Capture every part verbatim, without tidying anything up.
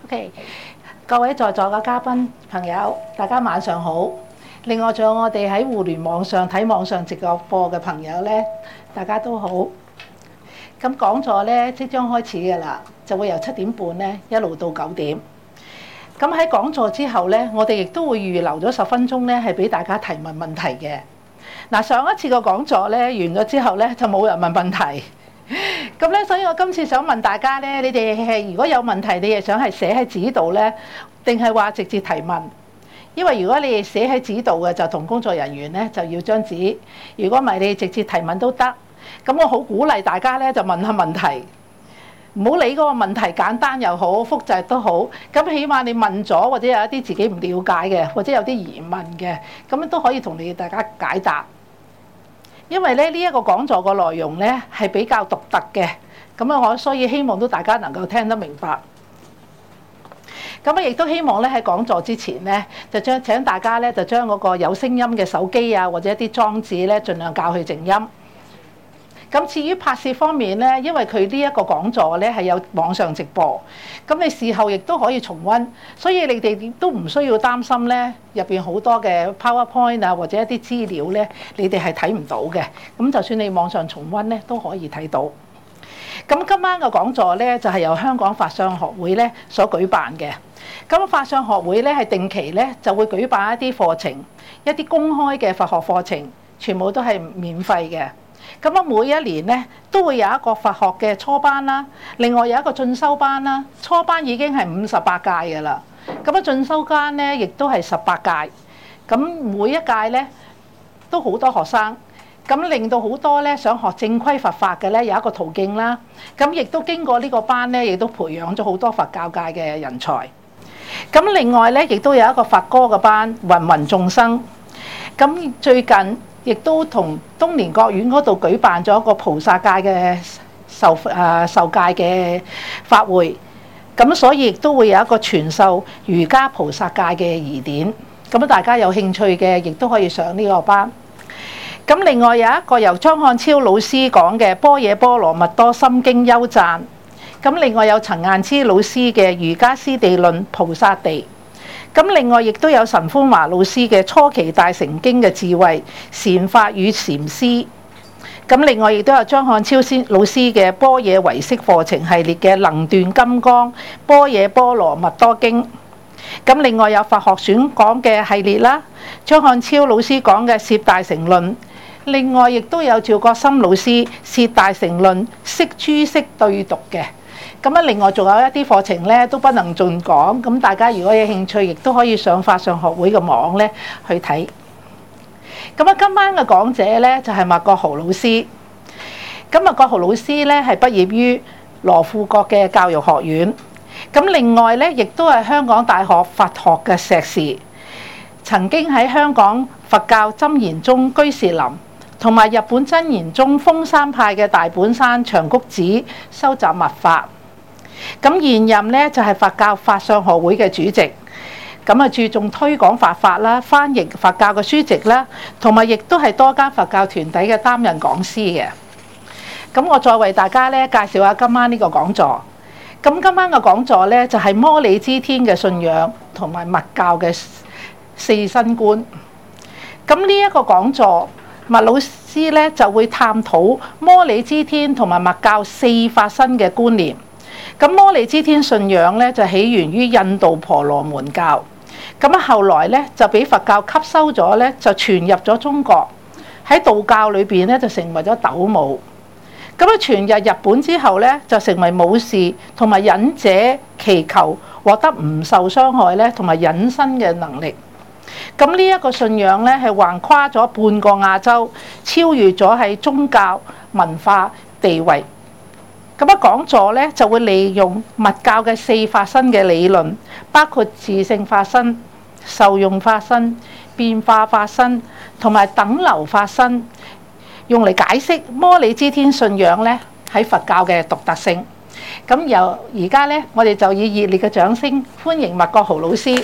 OK，各位在座嘅嘉賓朋友，大家晚上好。另外仲有我哋喺互聯網上睇網上直播嘅朋友咧，大家都好。咁講座咧即將開始嘅啦，就會由七點半咧一路到九點。咁喺講座之後咧，我哋亦都會預留咗十分鐘咧，係俾大家提問問題嘅。嗱，上一次個講座咧完咗之後咧，就冇人問問題。咁咧，所以我今次想問大家咧，你哋係如果有問題，你哋想係寫喺紙度咧，定係話直接提問？因為如果你哋寫喺紙度嘅，就同工作人員咧就要張紙；如果唔係，你哋直接提問都得。咁我好鼓勵大家咧，就問下問題，唔好理嗰個問題簡單又好，複雜都好。咁起碼你問咗，或者有一啲自己唔了解嘅，或者有啲疑問嘅，咁樣都可以同你哋大家解答。因為咧呢一個講座個內容咧係比較獨特嘅，咁啊我所以希望都大家能夠聽得明白。咁啊亦都希望咧喺講座之前咧，就將請大家咧就將嗰個有聲音嘅手機啊或者一啲裝置咧，盡量校去靜音。咁至於拍攝方面咧，因為佢呢一個講座咧係有網上直播，咁你事後亦都可以重溫，所以你哋都唔需要擔心咧入邊好多嘅 PowerPoint 啊或者一啲資料咧，你哋係睇唔到嘅。咁就算你網上重溫咧，都可以睇到。咁今晚嘅講座咧就係由香港法商學會咧所舉辦嘅。咁法商學會咧係定期咧就會舉辦一啲課程，一啲公開嘅法學課程，全部都係免費嘅。咁啊，每一年咧都會有一個法學嘅初班啦，另外有一個進修班啦。初班已經係五十八屆㗎啦，咁啊進修班咧亦都係十八屆。咁每一屆咧都好多學生，咁令到好多咧想學正規佛法嘅咧有一個途徑啦。咁亦都經過呢個班咧，亦都培養咗好多佛教界嘅人才。咁另外咧，亦都有一個法歌嘅班，芸芸眾生。咁最近亦都同東蓮國院嗰度舉辦咗一個菩薩界嘅受誒受戒嘅法會，咁所以亦都會有一個傳授瑜伽菩薩戒嘅儀典。咁大家有興趣嘅，亦都可以上呢個班。咁另外有一個由張漢超老師講嘅《般若波羅蜜多心經》優讚。咁另外有陳雁之老師嘅《瑜伽師地論》菩薩地。咁另外亦都有陳寬華老師嘅《初期大乘經》嘅智慧禪法與禪師。咁另外亦都有張漢超先老師嘅《般若唯識課程系列》嘅《能斷金剛般若波羅蜜多經》。咁另外有法學選講嘅系列啦，張漢超老師講嘅《攝大乘論》。另外亦都有趙國深老師《攝大乘論》釋諸釋對讀嘅。咁啊，另外仲有一啲課程咧都不能盡講，咁大家如果有興趣，亦都可以上法上學會嘅網咧去睇。咁啊，今晚嘅講者咧就係麥國豪老師。咁麥國豪老師咧係畢業於羅富國嘅教育學院，咁另外咧亦都係香港大學佛學嘅碩士，曾經喺香港佛教真言宗居士林同埋日本真言宗峰山派嘅大本山長谷寺收集密法。咁現任咧就係佛教法相學會嘅主席，咁啊注重推廣法法啦，翻譯佛教嘅書籍啦，同埋亦都係多間佛教團體嘅擔任講師嘅。咁我再為大家咧介紹下今晚呢個講座。咁今晚嘅講座咧就係摩尼支天嘅信仰同埋密教嘅四新觀。咁呢一個講座，麥老師咧就會探討摩尼支天同埋密教四法身嘅觀念。咁摩尼支天信仰咧就起源於印度婆羅門教，咁啊後來咧就俾佛教吸收咗咧，就傳入咗中國，喺道教裏邊咧就成為咗斗母。咁啊傳入日本之後咧，就成為武士同埋忍者祈求獲得唔受傷害咧，同埋隱身嘅能力。咁呢一個信仰咧係橫跨咗半個亞洲，超越咗喺宗教文化地位。咁啊講座咧就會利用密教嘅四法身嘅理論，包括自性法身、受用法身、變化法身同埋等流法身，用嚟解釋摩尼支天信仰咧喺佛教嘅獨特性。咁由而家咧，我哋就以熱烈嘅掌聲歡迎麥國豪老師。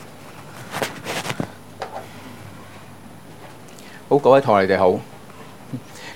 好，各位同學你哋好。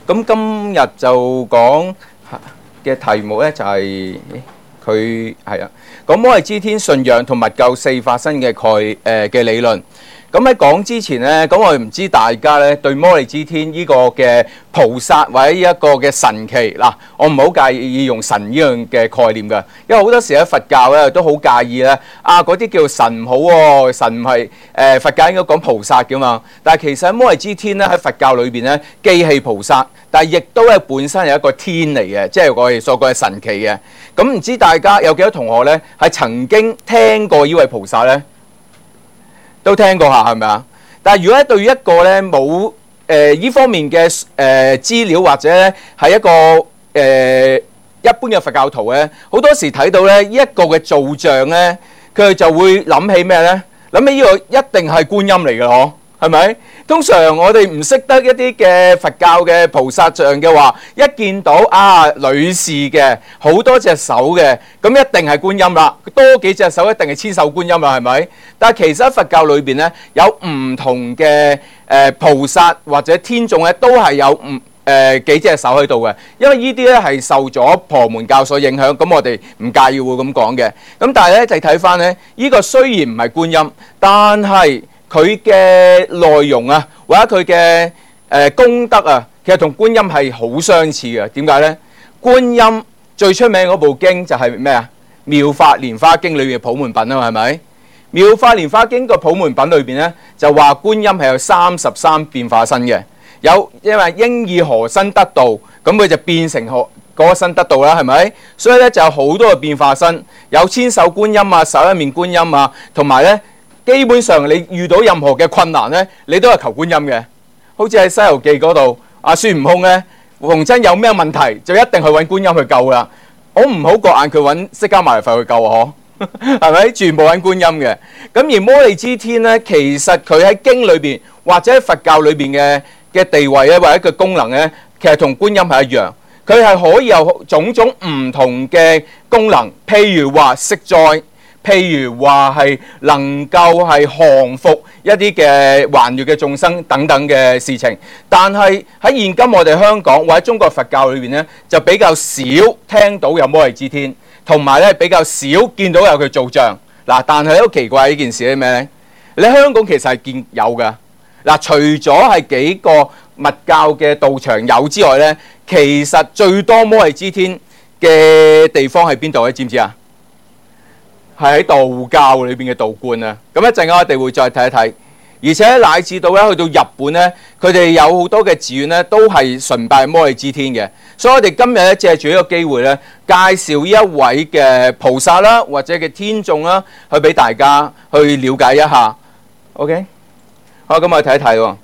咁今日就講嘅題目咧就係佢係啊，講摩利支天信仰同埋救四化身嘅概誒嘅理論。咁喺講之前咧，咁我唔知大家咧對摩利支天呢個嘅菩薩或者呢一個嘅神奇嗱，我唔好介意用神呢樣嘅概念㗎，因為好多時喺佛教咧都好介意咧啊嗰啲叫神唔好喎，神唔係誒佛教應該講菩薩㗎嘛，但係其實摩利支天咧喺佛教裏邊咧既係菩薩，但係亦都係本身係一個天嚟嘅，即係我哋所講嘅神奇嘅。咁唔知大家有幾多同學咧係曾經聽過呢位菩薩咧？都聽過下係咪啊？但係如果對於一個咧冇誒呢方面嘅誒、呃、資料或者咧係一個誒、呃、一般嘅佛教徒咧，好多時睇到咧呢一個嘅造像咧，佢哋就會諗起咩咧？諗起呢個一定係觀音嚟嘅嗬，係咪？通常我哋唔識得一啲嘅佛教嘅菩薩像嘅話，一見到啊女士嘅好多隻手嘅，咁一定係觀音啦。多幾隻手一定係千手觀音啦，係咪？但係其實喺佛教裏邊咧，有唔同嘅誒、呃、菩薩或者天眾咧，都係有唔誒、呃、幾隻手喺度嘅。因為呢啲咧係受咗婆門教所影響，咁我哋唔介意會咁講嘅。咁但係咧就睇翻咧，呢、這個雖然唔係觀音，但係佢嘅內容啊，或者佢嘅誒功德啊，其實同觀音係好相似嘅。點解呢？觀音最出名嗰部經就係咩啊？妙法蓮華經裏邊嘅普門品啊嘛，係咪？妙法蓮華經個普門品裏邊咧，就話觀音係有三十三變化身嘅。有因為應以何身得道，咁佢就變成何嗰個身得道啦，係咪？所以咧就有好多嘅變化身，有千手觀音啊、十一面觀音啊，同埋咧。基本上你遇到任何嘅困難咧，你都係求觀音嘅。好似喺《西遊記》嗰度，阿孫悟空咧，逢親有咩問題，就一定去揾觀音去救啦。我唔好過眼佢揾釋迦牟尼佛去救啊！嗬，係咪？全部揾觀音嘅。咁而摩利支天咧，其實佢喺經裏邊或者喺佛教裏邊嘅嘅地位咧，或者個功能咧，其實同觀音係一樣。佢係可以有種種唔同嘅功能，譬如話息災。譬如話係能夠係降服一啲嘅還欲嘅眾生等等嘅事情，但係喺現今我哋香港或者中國佛教裏邊咧，就比較少聽到有摩利支天，同埋咧比較少見到有佢造像。嗱，但係好奇怪呢件事係咩咧？你香港其實係見有㗎。嗱，除咗係幾個密教嘅道場有之外咧，其實最多摩利支天嘅地方係邊度咧？知唔知啊？係喺道教裏邊嘅道觀啊！咁一陣間我哋會再睇一睇，而且乃至到咧去到日本咧，佢哋有好多嘅寺院咧都係崇拜摩利支天嘅。所以我哋今日咧借住呢個機會咧，介紹呢一位嘅菩薩啦，或者嘅天眾啦，去俾大家去了解一下。OK， 好，咁我哋睇一睇喎。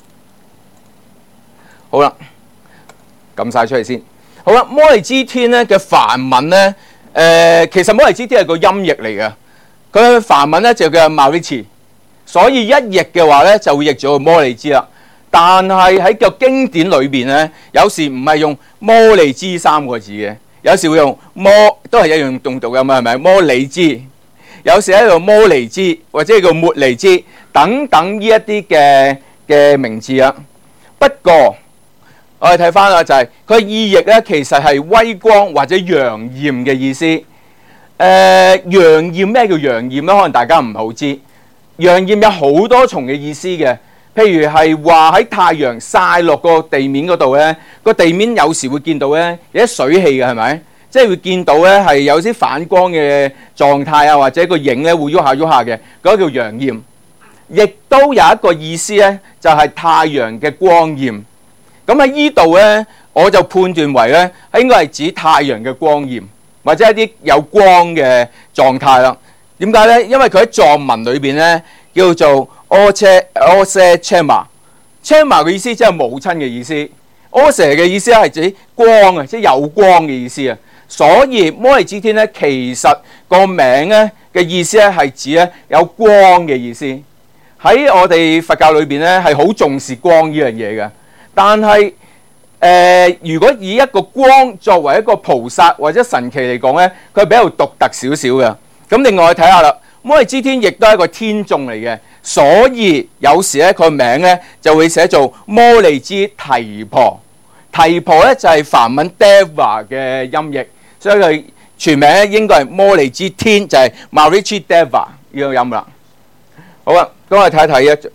好啦，撳晒出嚟先。好啦，摩利支天咧嘅梵文咧。誒、呃，其實摩利支天係個音譯嚟嘅，佢梵文咧就叫 Maharishi， 所以一譯嘅話咧就會譯咗摩利支啦。但係喺個經典裏邊咧，有時唔係用摩利支三個字嘅，有時會用摩，都係一樣動讀嘅嘛，係咪？摩利支，有時喺度摩尼支或者叫末尼支等等呢一啲嘅嘅名字啊。不過，我哋睇翻啦，就係佢意譯咧，其實係威光或者陽豔嘅意思。誒、呃，陽豔咩叫陽豔咧？可能大家唔好知。陽豔有好多重嘅意思嘅，譬如係話喺太陽曬落個地面嗰度咧，個地面有時會見到咧有啲水氣嘅，係咪？即係會見到咧係有啲反光嘅狀態啊，或者個影咧會喐下喐下嘅，嗰個叫陽豔。亦都有一個意思咧，就係、是、太陽嘅光豔。咁喺呢度咧，我就判斷為咧，應該係指太陽嘅光焰，或者一啲有光嘅狀態啦。點解咧？因為佢喺藏文裏邊咧叫做 Ose Ose Chema，Chema 嘅意思即係母親嘅意思 ，Ose 嘅意思係指光啊，即係有光嘅意思啊。所以摩利支天咧，其實個名咧嘅意思咧係指咧有光嘅意思。喺我哋佛教裏邊咧係好重視光呢樣嘢嘅。但係誒、呃，如果以一個光作為一個菩薩或者神奇嚟講咧，佢係比較獨特少少嘅。咁另外我睇下啦，摩利支天亦都係一個天眾嚟嘅，所以有時咧佢個名咧就會寫做摩利支提婆。 提婆咧就係梵文 Deva 嘅音譯，所以佢全名咧應該係摩利之天，就係 Marici Deva 呢個音啦。好啊，咁我哋睇一睇一，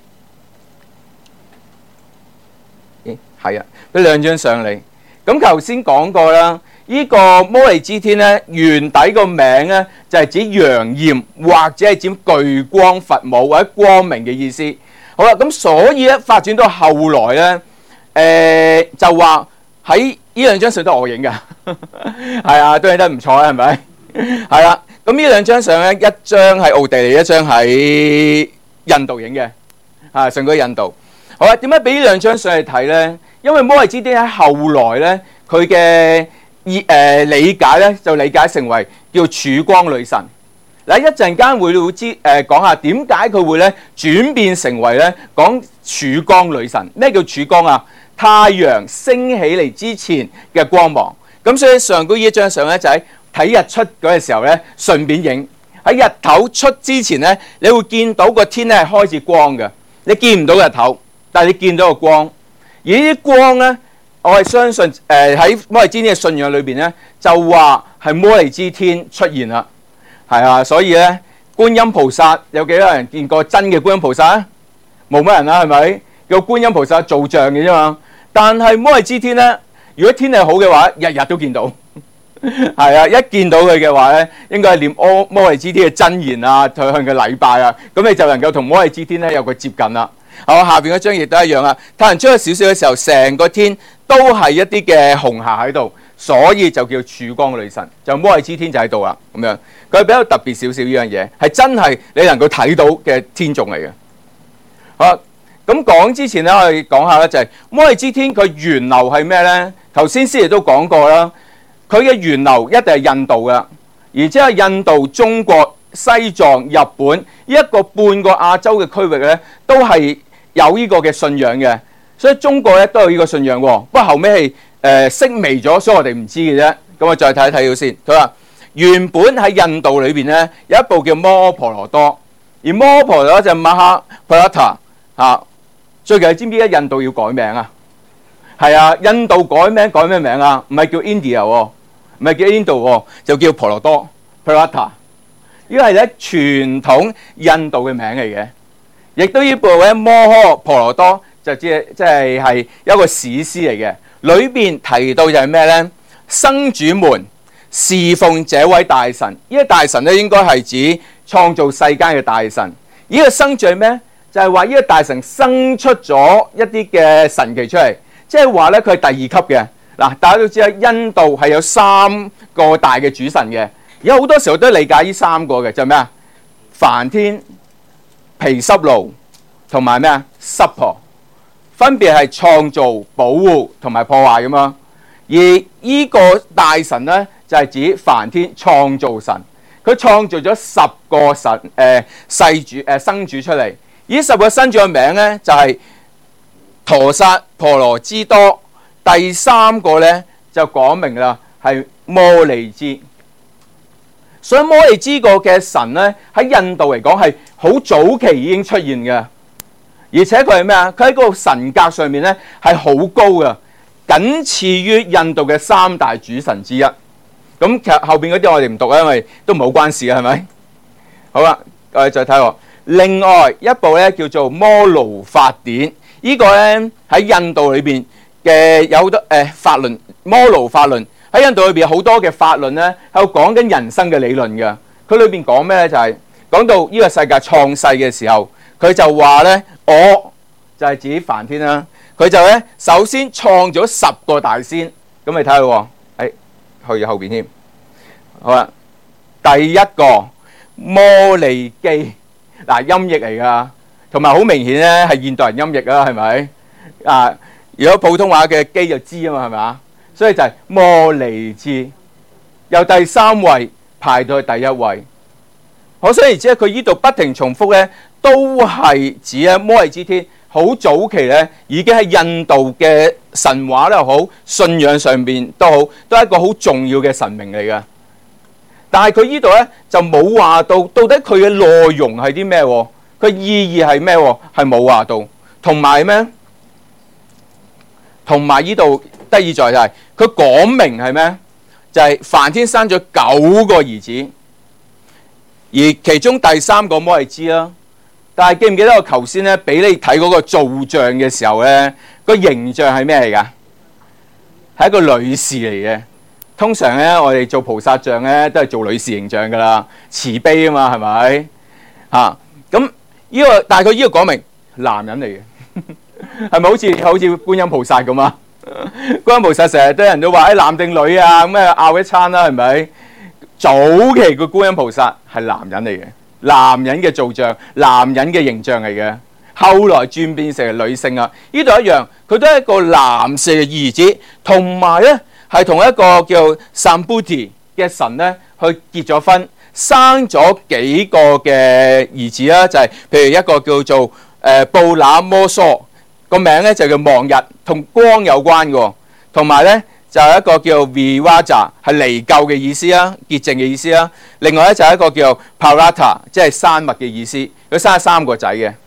咦係啊，俾兩張上嚟。咁頭先講過啦，呢個摩利之天咧原底個名咧就係指陽焰或者係指巨光佛母或者光明嘅意思。好啦，咁所以咧發展到後來咧。誒、呃、就話喺呢兩張相都係我影㗎，係啊，都影得唔錯啦，係咪？係啦，咁呢兩張相咧，一張係奧地利，一張喺印度影嘅，啊，上過印度。好啦，點解俾呢兩張相嚟睇咧？因為摩利之天喺後來咧，佢嘅意誒理解咧，就理解成為叫曙光女神。嗱，一陣間會會知誒講下點解佢會咧轉變成為咧講曙光女神。咩叫曙光啊？太陽升起嚟之前嘅光芒，咁所以上高呢一張相咧就喺睇日出嗰個時候咧，順便影喺日頭出之前咧，你會見到個天咧係開始光嘅，你見唔到日頭，但係你見到個光，而呢啲光咧，我係相信誒喺摩利之天嘅信仰裏邊咧，就話係摩利之天出現啦，係啊，所以咧觀音菩薩有幾多人見過真嘅觀音菩薩啊？冇乜人啦，係咪？叫觀音菩薩造像嘅啫嘛。但係摩利之天咧，如果天氣好嘅話，日日都見到，係啊！一見到佢嘅話咧，應該係念摩摩利之天嘅真言啊，向佢禮拜啊，咁你就能夠同摩利之天咧有個接近啦。好，下邊嗰張亦都一樣啊。太陽出咗少少嘅時候，成個天都係一啲嘅紅霞喺度，所以就叫曙光女神，就摩利之天就喺度啦。咁樣佢比較特別少少呢樣嘢，係真係你能夠睇到嘅天眾嚟嘅。好。咁講之前咧，我哋講下咧，就係摩利之天佢源流係咩咧？頭先師爺都講過啦，佢嘅源流一定係印度嘅，而且係印度、中國、西藏、日本呢一個半個亞洲嘅區域咧，都係有呢個嘅信仰嘅。所以中國咧都有呢個信仰喎，不過後尾係誒式微咗，所以我哋唔知嘅啫。咁我再睇一睇到先。佢話原本喺印度裏邊咧有一部叫摩婆羅多，而摩婆羅多就係馬哈普拉塔嚇。最近你知唔知咧？印度要改名啊？係啊，印度改名改咩名啊？唔係叫 India 喎，唔係叫 Indo 喎，就叫婆羅多 Prata。呢個係咧傳統印度嘅名嚟嘅，亦都呢部咧摩訶婆羅多就即係即係係一個史詩嚟嘅。裏邊提到就係咩咧？生主們侍奉這位大神，呢個大神咧應該係指創造世間嘅大神。呢個生主係咩？就係話呢個大神生出咗一啲嘅神奇出嚟，即係話咧佢係第二級嘅。嗱，大家都知啦，印度係有三個大嘅主神嘅，而家好多時候都理解呢三個嘅，就係咩啊？梵天、毗濕奴同埋咩啊？濕婆，分別係創造、保護同埋破壞咁樣。而呢個大神咧就係指梵天創造神，佢創造咗十個神誒、呃、世主誒、呃、生主出嚟。呢十個生主嘅名咧就係、是、陀薩婆羅之多，第三個咧就講明啦，係摩利之。所以摩利之個嘅神咧喺印度嚟講係好早期已經出現嘅，而且佢係咩啊？佢喺個神格上面咧係好高嘅，僅次於印度嘅三大主神之一。咁其實後邊嗰啲我哋唔讀啦，因為都唔好關事嘅，係咪？好啦，我哋再睇喎。另外一部咧叫做《摩奴法典》，呢、這個咧喺印度裏邊嘅有好多誒、呃、法論，摩奴法論喺印度裏邊好多嘅法論咧喺度講緊人生嘅理論嘅。佢裏邊講咩咧？就係、是、講到呢個世界創世嘅時候，佢就話咧，我就係指梵天啦。佢就咧首先創咗十個大仙，咁你睇下喎，誒去後邊添。好啦，第一個摩利基。嗱，音譯嚟噶，同埋好明顯咧係現代人音譯啦，係咪？啊，如果普通話嘅基就知啊嘛，係咪啊？所以就係摩利之，由第三位排到去第一位。可想而知，佢呢度不停重複咧，都係指咧摩利之天好早期咧已經喺印度嘅神話又好，信仰上邊都好，都係一個好重要嘅神明嚟嘅。但係佢呢度咧就冇話到，到底佢嘅內容係啲咩？佢意義係咩？係冇話到。同埋咩？ 同埋呢度得意在就係佢講明係咩？就係、是、梵天生咗九個兒子，而其中第三個摩利支啦。但係記唔記得我頭先咧俾你睇嗰個造像嘅時候咧，個形象係咩嚟㗎？係一個女士嚟嘅。通常咧，我哋做菩薩像咧都係做女士形象㗎啦，慈悲啊嘛，係咪？嚇咁呢個，但係佢呢個講明男人嚟嘅，係咪好似好似觀音菩薩咁啊？觀音菩薩成日都有人都話誒男定女啊，咁啊拗一餐啦，係咪？早期個觀音菩薩係男人嚟嘅。男人嘅造像，男人嘅形象嚟嘅，後來轉變成女性啊！呢度一樣，佢都係一個男士嘅兒子，同埋咧係同一個叫 Sambhuti 嘅神咧去結咗婚，生咗幾個嘅兒子啦，就係、是、譬如一個叫做誒、呃、布那摩梭，個名咧就叫望日，同光有關嘅，同埋咧。就係一個叫 Viraja 係離垢嘅意思啦，潔淨嘅意思啦。另外咧就係一個叫 Parata 即係山脈嘅意思。佢生咗三個仔嘅。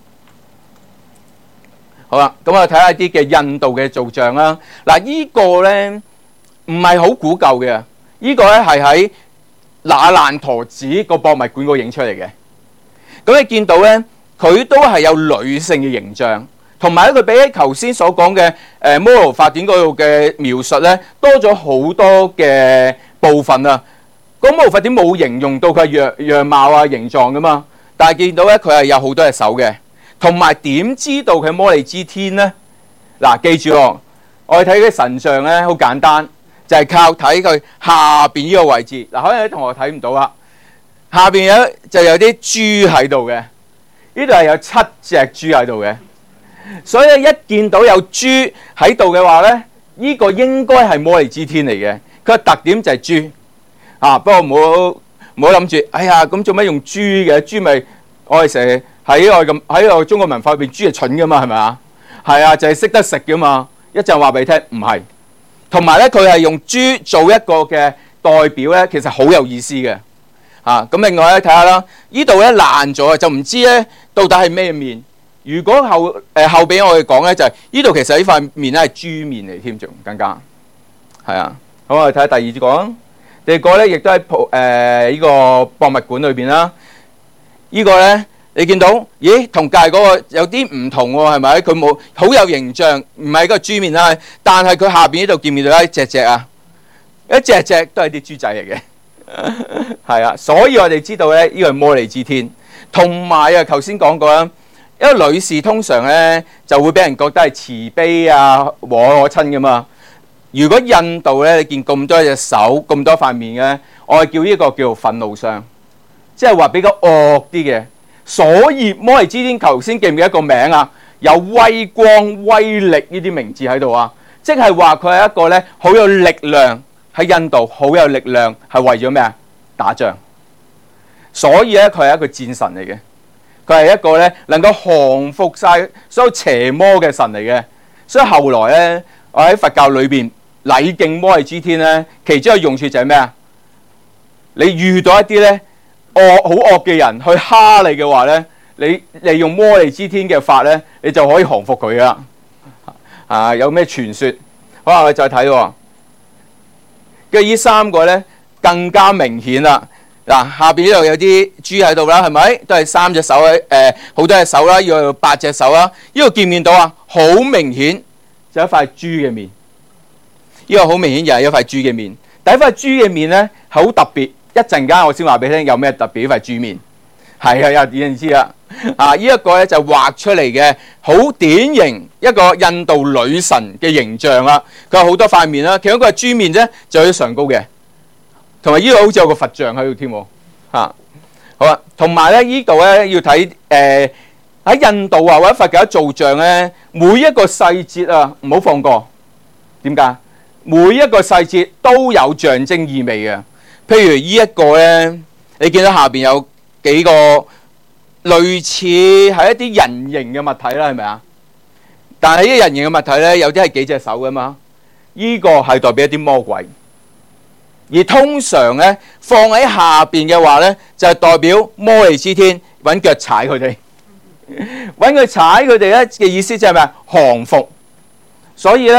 好啦，咁我睇下啲嘅印度嘅造像啦。嗱，呢個咧唔係好古舊嘅，呢、呢個咧係喺那爛陀寺個博物館嗰度影出嚟嘅。咁你見到咧，佢都係有女性嘅形象。同埋咧，佢比起頭先所講嘅誒摩羅法典嗰度嘅描述咧，多咗好多嘅部分啊！咁摩羅法典冇形容到佢樣樣貌啊、形狀噶嘛，但係見到咧佢係有好多隻手嘅。同埋點知道佢摩利支天咧？嗱，記住喎，我哋睇佢神像咧，好簡單，就係、是、靠睇佢下邊呢個位置。嗱，可能啲同學睇唔到啦，下邊有就有啲豬喺度嘅，呢度係有七隻豬喺度嘅。所以一見到有豬喺度嘅話咧，呢、這個應該係摩利支天嚟嘅。佢嘅特點就係豬啊，不過唔好唔好諗住，哎呀咁做咩用豬嘅？豬咪我哋成日喺我咁喺我中國文化入邊，豬係蠢噶嘛，係咪啊？係啊，就係識得食噶嘛。一陣話俾你聽，唔係。同埋咧，佢係用豬做一個嘅代表咧，其實好有意思嘅啊。咁另外咧睇下啦，呢度咧爛咗啊，就唔知咧到底係咩面。如果後誒、呃、後邊我哋講咧，就係呢度其實呢塊面咧係豬面嚟添，仲更加係啊。好，我哋睇下第二個，第二個咧亦都喺誒呢個博物館裏邊啦。呢、這個咧你見到，咦，同隔籬嗰個有啲唔同喎，係咪？佢冇好有形象，唔係個豬面啦，但係佢下邊呢度見唔見到一隻隻啊？一隻隻都係啲豬仔嚟嘅，係啊。所以我哋知道咧，呢、這個係摩利支天，同埋啊，頭先講過啦。因為女士通常咧就會俾人覺得係慈悲啊、和藹可親噶嘛。如果印度咧，你見咁多隻手、咁多塊面嘅，我係叫呢個叫做憤怒相，即係話比較惡啲嘅。所以摩利支天頭先記唔記得一個名啊？有威光、威力呢啲名字喺度啊，即係話佢係一個咧好有力量喺印度，好有力量係為咗咩啊？打仗。所以咧，佢係一個戰神嚟嘅。佢係一個咧能夠降服晒所有邪魔嘅神嚟嘅，所以後來咧，我喺佛教裏邊禮敬摩利支天咧，其中一個用處就係咩啊？你遇到一啲咧惡好惡嘅人去蝦你嘅話咧，你利用摩利支天嘅法咧，你就可以降服佢啦。啊，有咩傳說？好啦，我哋再睇喎。跟住呢三個咧更加明顯啦。嗱，下邊呢度有啲豬喺度啦，係咪？都係三隻手喺誒，好多隻手啦，要有八隻手啦。呢個見唔見到啊？好明顯就一塊豬嘅面。呢個好明顯又係一塊豬嘅面。第一塊豬嘅面咧係好特別，一陣間我先話俾你聽有咩特別。呢塊豬面係啊，有啲知啦。啊，呢一個咧就畫出嚟嘅好典型一個印度女神嘅形象啦。佢有好多塊面啦，其中一個係豬面啫，就喺上高嘅。同埋呢度好似有個佛像喺度添喎，嚇好啊！同埋咧呢度咧要睇誒喺印度啊或者佛教造像咧，每一個細節啊唔好放過。點解？每一個細節都有象徵意味嘅。譬如呢一個咧，你見到下邊有幾個類似係一啲人形嘅物體啦，係咪啊？但係呢啲人形嘅物體咧，有啲係幾隻手㗎嘛？呢個係代表一啲魔鬼。而通常咧放喺下邊嘅話咧，就係代表摩利支天揾腳踩佢哋，揾佢踩佢哋咧嘅意思就係咩啊？降服。所以咧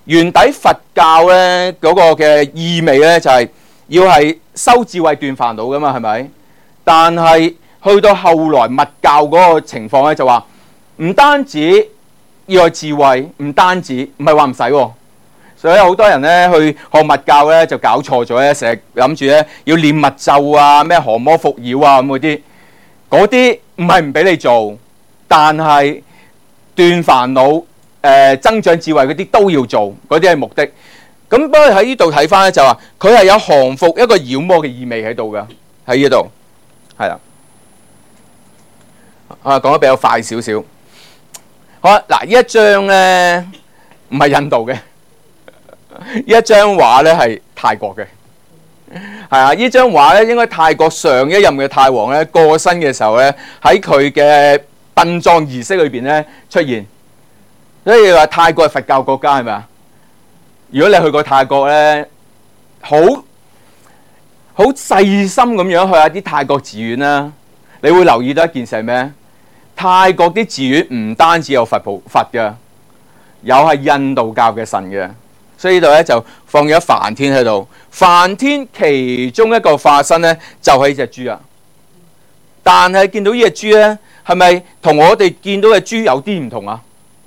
原底佛教咧嗰個嘅意味咧就係要係修智慧斷煩惱噶嘛，係咪？但係去到後來密教嗰個情況咧就話唔單止要有智慧，唔單止唔係話唔使喎。所以好多人咧去學密教咧就搞錯咗咧，成日諗住咧要念密咒啊，咩降魔伏妖啊咁嗰啲，嗰啲唔係唔俾你做，但係斷煩惱、誒、呃、增長智慧嗰啲都要做，嗰啲係目的。咁不過喺呢度睇翻咧就話佢係有降服一個妖魔嘅意味喺度㗎，喺呢度係啦。啊，講得比較快少少。好啦，嗱呢一張咧唔係印度嘅。呢一張畫咧係泰國嘅，係啊！呢張畫咧應該泰國上一任嘅泰王咧過身嘅時候咧，喺佢嘅殯葬儀式裏邊咧出現。所以話泰國係佛教國家係咪啊？如果你去過泰國咧，好好細心咁樣去下啲泰國寺院啦，你會留意到一件事係咩？泰國啲寺院唔單止有佛菩佛嘅，有係印度教嘅神嘅。所以呢度咧就放咗梵天喺度，梵天其中一個化身咧就係呢隻豬啊。但係見到呢隻豬咧，係咪同我哋見到嘅豬有啲唔同啊？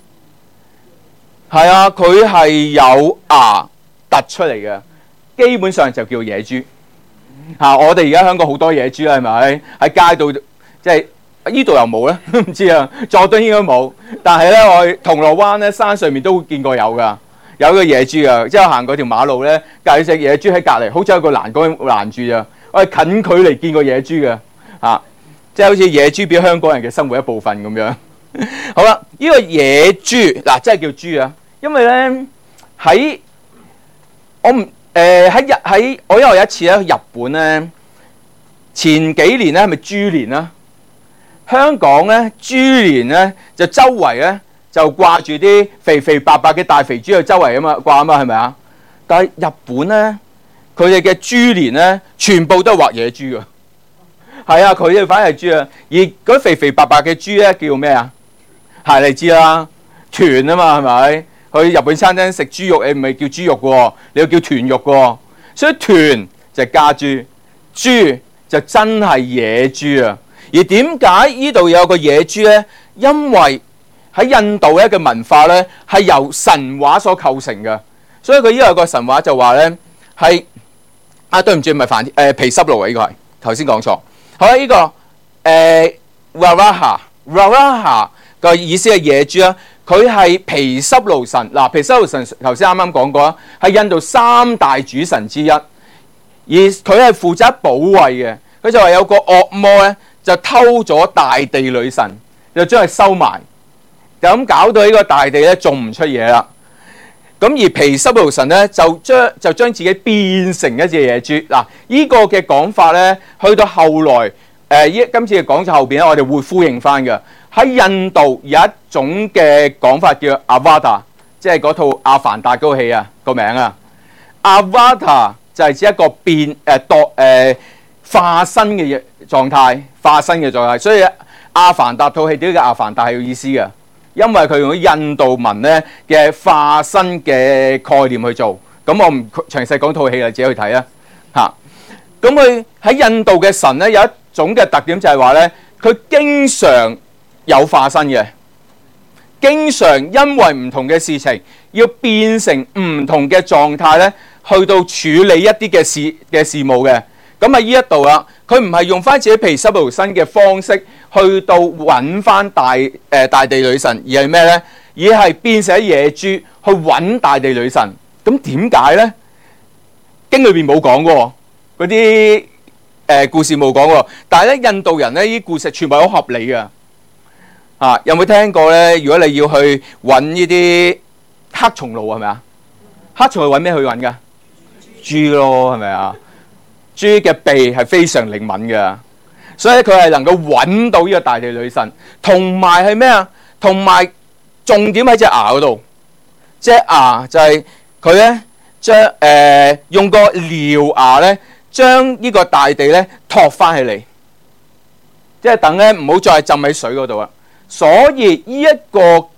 係啊，佢係有牙突出嚟嘅，基本上就叫野豬。嚇、啊，我哋而家香港好多野豬啦，係咪喺街度？即係呢度又冇咧，唔知啊。佐敦應該冇，但係咧我去銅鑼灣咧山上面都見過有㗎。有一個野豬啊，即係行嗰條馬路咧，隔住隻野豬喺隔離，好似有個欄杆攔住啊！我係近距離見過野豬嘅，啊，即係好似野豬變香港人嘅生活一部分咁樣。好啦，呢、這個野豬嗱，真係叫豬啊，因為咧喺我唔誒喺日喺我因為有一次咧去日本咧，前幾年咧係咪豬年啊？香港咧豬年咧就周圍咧。就掛住啲肥肥白白嘅大肥豬喺周圍啊嘛，掛啊嘛，係咪啊？但係日本咧，佢哋嘅豬年咧，全部都係畫野豬㗎。係啊，佢哋反而係豬啊。而嗰肥肥白白嘅豬咧，叫咩啊？係你知啦，豚啊嘛，係咪？去日本餐廳食豬肉，你唔係叫豬肉嘅，你要叫豚肉嘅。所以豚就係家豬，豬就真係野豬啊。而點解呢度有個野豬咧？因為喺印度咧嘅文化咧係由神話所構成嘅，所以佢呢個有個神話就話咧係啊，對唔住，唔係梵誒毗濕奴啊，呢個係頭先講錯。好啦，呢、這個誒 Varaha Varaha 個意思係野豬啦，佢係毗濕奴神嗱，毗濕奴神頭先啱啱講過啦，係印度三大主神之一，而佢係負責保衛嘅。佢就話有個惡魔咧就偷咗大地女神，就將佢收埋。就咁搞到呢個大地咧種唔出嘢啦。咁而毗濕奴神咧就將就將自己變成一隻野豬。嗱，呢個嘅講法咧，去到後來誒依、呃、今次嘅講座後邊咧，我哋會呼應翻嘅。喺印度有一種嘅講法叫阿瓦達，即係嗰套阿凡達嗰個戲啊個名啊。阿瓦達就係指一個變誒度誒化身嘅狀態，化身嘅狀態。所以阿凡達套戲點解叫阿凡達係有意思嘅？因為佢用咗印度文咧嘅化身嘅概念去做，咁我唔詳細講套戲啦，自己去睇啦嚇。咁佢喺印度嘅神咧有一種嘅特點就係話咧，佢經常有化身嘅，經常因為唔同嘅事情要變成唔同嘅狀態咧，去到處理一啲嘅事嘅事務嘅。咁喺呢一度啦，佢唔係用翻自己毗濕奴身嘅方式去到揾翻大誒、呃、大地女神，而係咩咧？而係變成野豬去揾大地女神。咁點解咧？經裏邊冇講喎，嗰啲誒故事冇講喎。但係咧，印度人咧呢啲故事全部好合理嘅。啊，有冇聽過咧？如果你要去揾呢啲黑松露係咪啊？黑松露揾咩去揾㗎？豬咯，係咪啊？豬嘅鼻係非常靈敏嘅，所以佢係能夠揾到呢個大地女神，同埋係咩啊？同埋重點喺隻牙嗰度，隻牙就係佢咧將誒用個獠牙咧將呢個大地咧托翻起嚟，即係等咧唔好再浸喺水嗰度啦。所以呢一個豬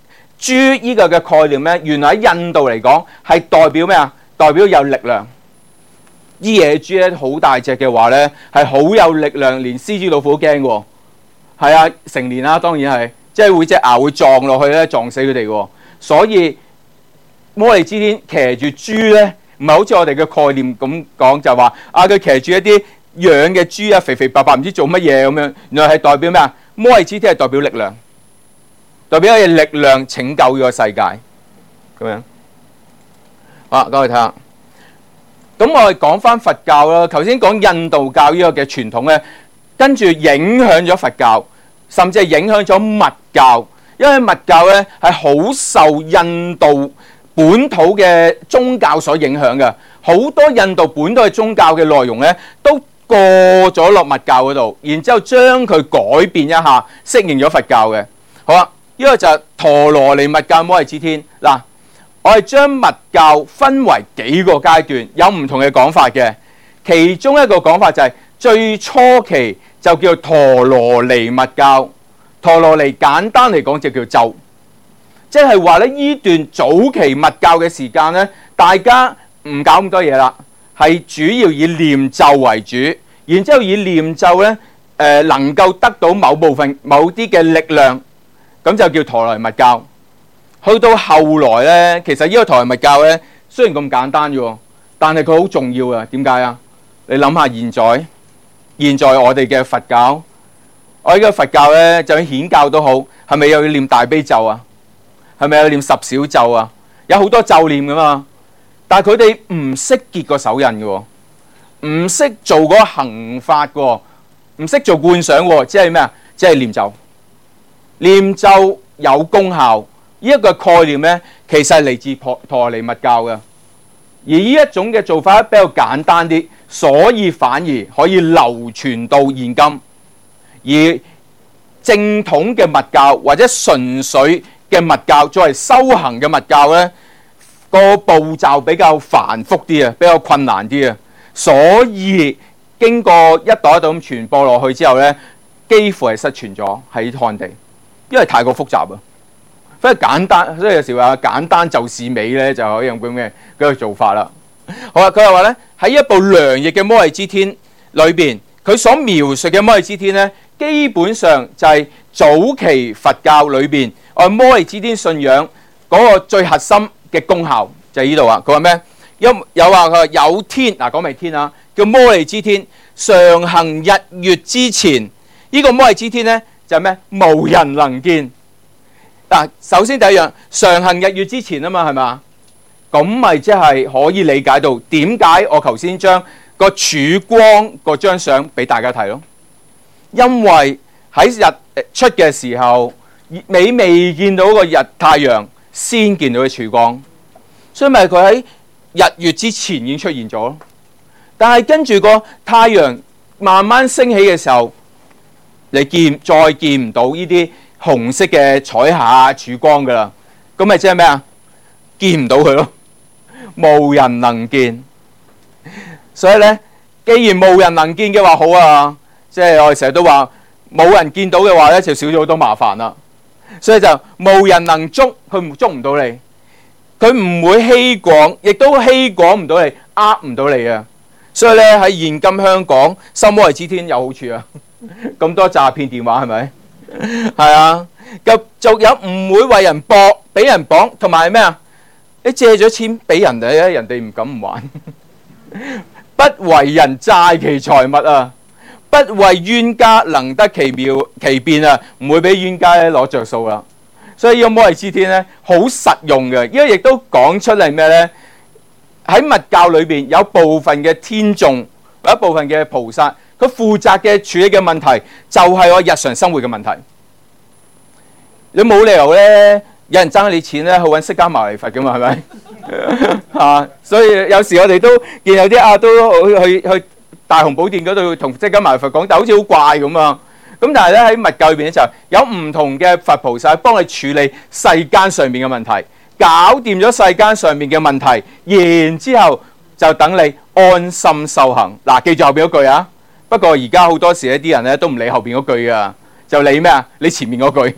豬呢個嘅概念咧，原來喺印度嚟講係代表咩啊？代表有力量。啲野豬咧好大隻嘅話咧，係好有力量，連獅子老虎都驚喎。係啊，成年啦，當然係，即係會隻牙會撞落去咧，撞死佢哋喎。所以摩利支天騎住豬咧，唔係好似我哋嘅概念咁講，就話啊佢騎住一啲養嘅豬啊，肥肥白白唔知做乜嘢咁樣。原來係代表咩啊？摩利支天係代表力量，代表有力量拯救呢個世界咁樣。好啦，咁我哋睇下。咁我哋講翻佛教啦。頭先講印度教呢個嘅傳統咧，跟住影響咗佛教，甚至係影響咗密教。因為密教咧係好受印度本土嘅宗教所影響嘅，好多印度本土嘅宗教嘅內容咧都過咗落密教嗰度，然之後將佢改變一下，適應咗佛教嘅。好啦，呢個就係陀羅尼密教摩利支天嗱。我係將密教分為幾個階段，有唔同嘅講法嘅。其中一個講法就係、是、最初期就叫陀羅尼密教。陀羅尼簡單嚟講就叫咒，即係話咧呢段早期密教嘅時間咧，大家唔搞咁多嘢啦，係主要以念咒為主，然之後以念咒咧誒、呃、能夠得到某部分某啲嘅力量，咁就叫陀羅尼密教。去到後來咧，其實呢個陀羅尼密教咧，雖然咁簡單嘅，但係佢好重要啊。點解啊？你諗下現在，現在我哋嘅佛教，我哋嘅佛教咧，就算顯教都好，係咪又要念大悲咒啊？係咪又要念十小咒啊？有好多咒念噶嘛。但係佢哋唔識結個手印嘅，唔識做嗰個行法嘅，唔識做觀想喎，即係咩啊？即係念咒。念咒有功效。呢一個概念咧，其實係嚟自陀陀羅尼密教嘅，而呢一種嘅做法比較簡單啲，所以反而可以流傳到現今。而正統嘅密教或者純粹嘅密教，作為修行嘅密教咧，個步驟比較繁複啲啊，比較困難啲啊，所以經過一代一代咁傳播落去之後咧，幾乎係失傳咗喺漢地，因為太過複雜啊。所以簡單，所以有時話簡單就是美咧，就可以用咁嘅嗰個做法啦。好啦，佢又話咧喺一部梁譯嘅摩利支天裏邊，佢所描述嘅摩利支天咧，基本上就係早期佛教裏邊我摩利支天信仰嗰個最核心嘅功效就係呢度啊。佢話咩？有有話佢話有天嗱，講明天啊，叫摩利支天常行日月之前，呢、這個摩利支天咧就係咩？無人能見。嗱，首先第一樣，常行日月之前啊嘛，係嘛？咁咪即係可以理解到點解我頭先將個曙光嗰張相俾大家睇咯。因為喺日出嘅時候，你未見到個日太陽，先見到個曙光，所以咪佢喺日月之前已經出現咗咯。但係跟住個太陽慢慢升起嘅時候，你見再見唔到呢啲紅色嘅彩霞曙光噶啦，咁咪即係咩啊？見唔到佢咯，無人能見。所以咧，既然無人能見嘅話，好啊，即係我哋成日都話冇人見到嘅話咧，就少咗好多麻煩啦。所以就無人能捉，佢捉唔到你，佢唔會欺廣，亦都欺廣唔到你，呃唔到你啊。所以咧喺現今香港，修摩利支天有好處啊，咁多詐騙電話係咪？係啊，咁仲有唔會為人博，俾人綁，同埋咩啊？你借咗錢俾人哋咧，人哋唔敢唔還。不為人債其財物啊，不為冤家能得其妙其變啊，唔會俾冤家咧攞着數啦。所以呢個摩利支天咧好實用嘅，因為亦都講出嚟咩咧？喺密教裏邊有部分嘅天眾，有一部分嘅菩薩。佢負責嘅處理嘅問題就係我日常生活嘅問題。你冇理由咧，有人爭你錢咧，去揾釋迦牟尼佛㗎嘛，係咪？啊，所以有時我哋都見有啲啊，都去去大雄寶殿嗰度同釋迦牟尼佛講，但好似好怪咁啊。咁但係咧喺密教裏邊咧，就有唔同嘅佛菩薩幫你處理世間上面嘅問題，搞掂咗世間上面嘅問題，然之後就等你安心修行。嗱，記住後邊嗰句啊！不過而家好多時一啲人咧都唔理後邊嗰句噶，就理咩啊？理前面嗰句。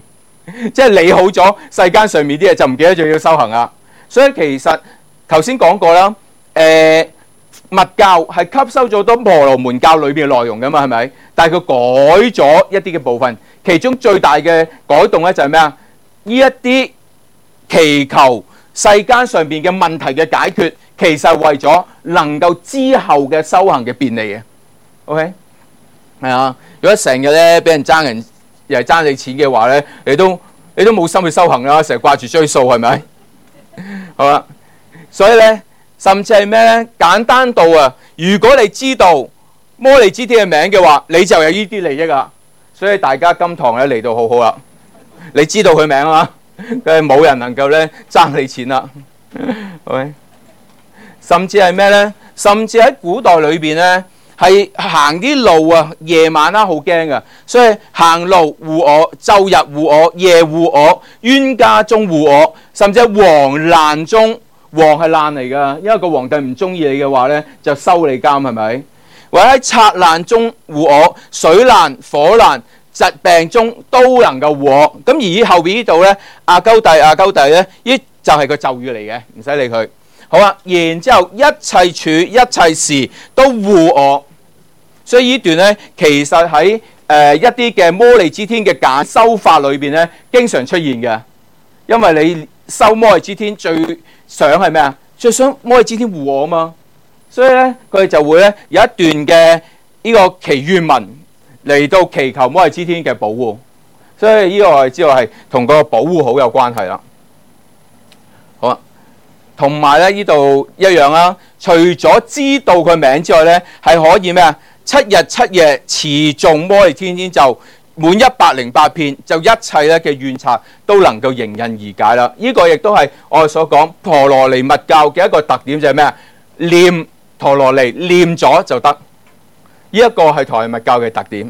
即係理好咗世間上面啲嘢，就唔記得仲要修行啦。所以其實頭先講過啦，誒、呃、密教係吸收咗多婆羅門教裏邊嘅內容噶嘛，係咪？但係佢改咗一啲嘅部分，其中最大嘅改動咧就係咩啊？呢一啲祈求世間上邊嘅問題嘅解決，其實係為咗能夠之後嘅修行嘅便利嘅。OK， 係啊，如果成日咧俾人爭人又係爭你錢嘅話咧，你都你都冇心去修行啦，成日掛住追數係咪？好啦，所以咧，甚至係咩咧？簡單到啊，如果你知道摩利支天嘅名嘅話，你就有呢啲利益啊。所以大家今堂咧嚟到好好啦，你知道佢名啊，佢係冇人能夠咧爭你錢啦。OK， 甚至係咩咧？甚至喺古代裏邊咧，係行啲路啊，夜晚啦好驚噶，所以行路護我，晝日護我，夜護我，冤家中護我，甚至喺王難中，王係難嚟噶，因為個皇帝唔中意你嘅話咧，就收你監，係咪？或者喺賊難中護我，水難、火難、疾病中都能夠護我。咁而後邊呢度咧，阿鳩帝、阿鳩帝咧，呢就係個咒語嚟嘅，唔使理佢。好啦，然之後一切處、一切事都護我。所以呢段咧，其實喺誒、呃、一啲嘅摩利支天嘅假修法裏邊咧，經常出現嘅。因為你修摩利支天最想係咩啊？最想摩利支天護我啊嘛。所以咧，佢哋就會咧有一段嘅呢個祈願文嚟到祈求摩利支天嘅保護。所以呢個我哋知道係同個保護好有關係啦。好啊，同埋咧呢度一樣啦。除咗知道佢名之外咧，係可以咩啊？七日七夜持誦摩利天天咒，滿一百零八遍，就一切咧嘅怨賊都能夠迎刃而解啦。呢、這個亦都係我哋所講陀羅尼密教嘅一個特點，就係咩啊？念陀羅尼念咗就得，呢、這、一個係陀羅尼密教嘅特點。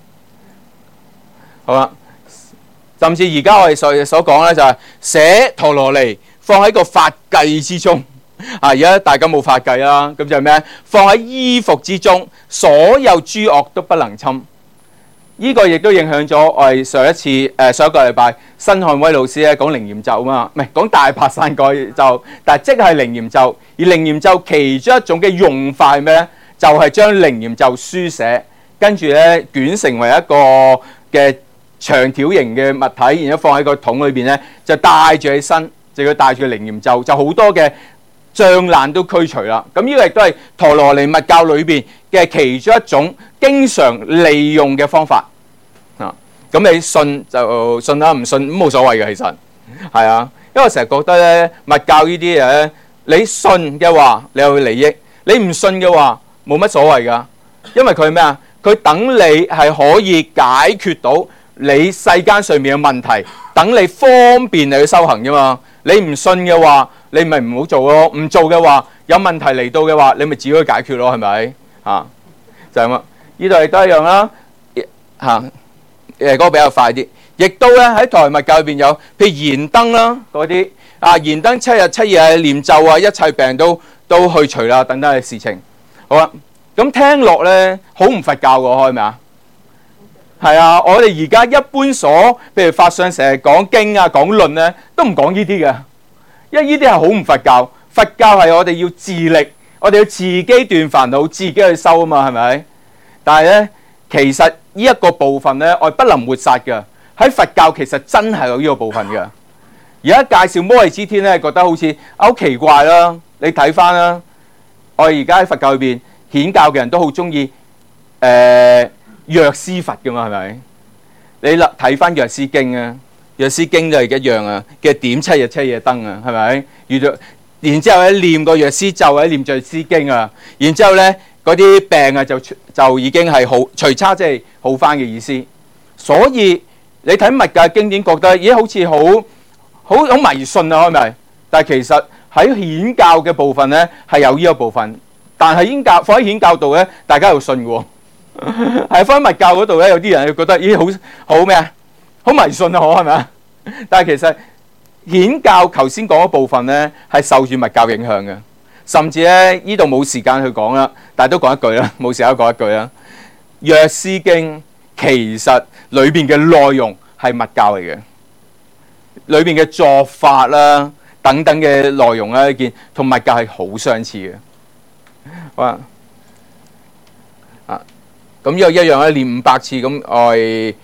好啦，甚至而家我哋所所講咧就係寫陀羅尼放喺個髮髻之中。啊！而家大家冇髮髻啦，咁就係咩？放喺衣服之中，所有諸惡都不能侵。呢、這個亦都影響咗我哋上一次誒、呃、上一個禮拜新漢威老師咧講靈驗咒啊嘛，唔係講大白傘蓋咒，但係即係靈驗咒。而靈驗咒其中一種嘅用法係咩咧？就係、是、將靈驗咒書寫，跟住咧捲成為一個嘅長條形嘅物體，然後放喺個桶裏邊咧，就帶住起身，就要帶住靈驗咒，就好多嘅障難都驅除啦。咁呢個亦都係陀羅尼密教裏邊嘅其中一種經常利用嘅方法啊。咁你信就信啦，唔信咁冇所謂嘅，其實係啊。因為我成日覺得咧，密教呢啲嘢咧，你信嘅話你有利益，你唔信嘅話冇乜所謂噶。因為佢咩啊？佢等你係可以解決到你世間上面嘅問題，等你方便你去修行啫嘛。你唔信嘅話，你咪唔好做咯。唔做嘅話，有問題嚟到嘅話，你咪自己去解決咯，係咪啊？就係咁。呢度亦都一樣啦。嚇、啊，誒嗰個比較快啲。亦都咧喺陀羅尼密教裏邊有，譬如燃燈啦嗰啲啊，燃燈七日七夜念咒啊，一切病都都去除啦，等等嘅事情。好啦，咁聽落咧好唔佛教喎，係咪啊？係啊，我哋而家一般所，譬如法相成日講經啊、講論咧，都唔講呢啲嘅，因為呢啲係好唔佛教。佛教係我哋要自力，我哋要自己斷煩惱，自己去修啊嘛，係咪？但係咧，其實呢一個部分咧，我哋不能抹殺嘅。喺佛教其實真係有呢個部分嘅。而家介紹摩利支天咧，覺得好似好奇怪啦。你睇翻啦，我哋而家喺佛教裏邊顯教嘅人都好中意誒藥師佛噶嘛，係咪？你睇睇翻藥師經啊，藥師經就係一樣啊，嘅點七日七夜燈啊，係咪？遇到然之後咧念個藥師咒啊，念藥師經啊，然之後咧嗰啲病啊就就已經係好除差，即係好翻嘅意思。所以你睇密教經典，覺得咦好似好好好迷信啊，係咪？但係其實喺顯教嘅部分咧係有呢個部分，但係顯教放喺顯教度咧，大家又信嘅喎。係放喺密教嗰度咧，有啲人又覺得咦好好咩啊？好迷信啊，可係咪啊？但係其實顯教頭先講嗰部分咧係受住密教影響嘅，甚至咧呢度冇時間去講啦，但係都講一句啦，冇時間講一句啦。藥師經其實裏邊嘅內容係密教嚟嘅， 裏邊嘅作法啦等等嘅內容咧，見同密教係好相似嘅。好啊，啊咁呢個一樣咧，念五百次咁，我係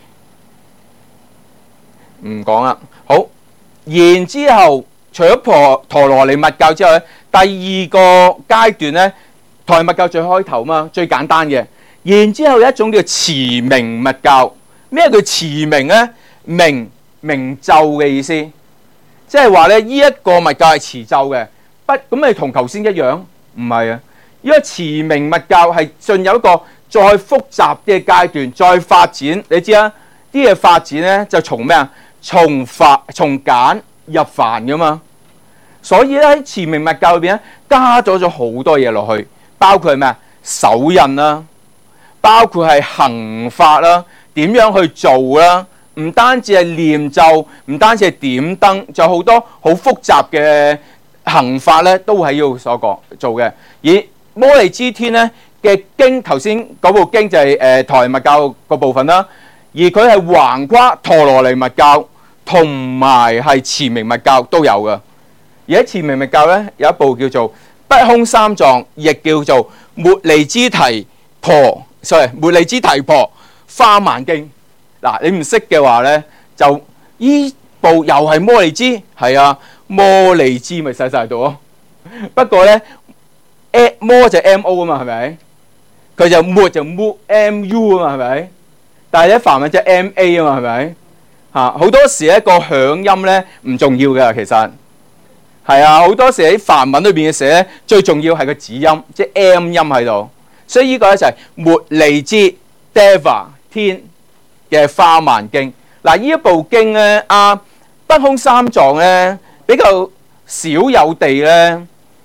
唔講啦。好，然之後除咗婆陀羅尼密教之後咧，第二個階段咧，陀羅尼密教最開頭嘛，最簡單嘅。然之後有一種叫持名密教。咩叫持名咧？名名咒嘅意思，即係話咧，呢一個密教係持咒嘅，不咁咪同頭先一樣？唔係啊，呢個持名密教係進入一個再複雜嘅階段，再發展。你知啊，啲嘢發展咧就從咩啊？從繁從簡入繁噶嘛。所以咧喺持名密教裏邊咧，加咗咗好多嘢落去，包括係咩啊？手印啦，包括係行法啦。點樣去做啦？唔單止係念咒，唔單止係點燈，就好多好複雜嘅行法咧，都係要所講做嘅。而摩尼支天咧嘅經，頭先嗰部經就係誒陀羅尼密教個部分啦。而佢係橫跨陀羅尼密教同埋係持名密教都有嘅。而喺持名密教咧有一部叫做不空三藏，亦叫做末尼支提婆，sorry，末尼支提婆花鬘經。嗱，你唔識嘅話咧，就依部又係摩尼支，係啊，摩尼支咪細細度咯。不過咧，摩就 M O 啊嘛，係咪？佢就末就 M U 啊嘛，係咪？但係咧梵文就 M A 啊嘛，係咪？嚇，好多時一個響音咧唔重要嘅，其實係啊，好多時喺梵文裏邊嘅寫咧，最重要係個子音，即係 M 音喺度。所以呢個咧就係末尼支 Deva 天嘅花鬘經。嗱，呢一部經咧，啊不空三藏咧比較少有地咧，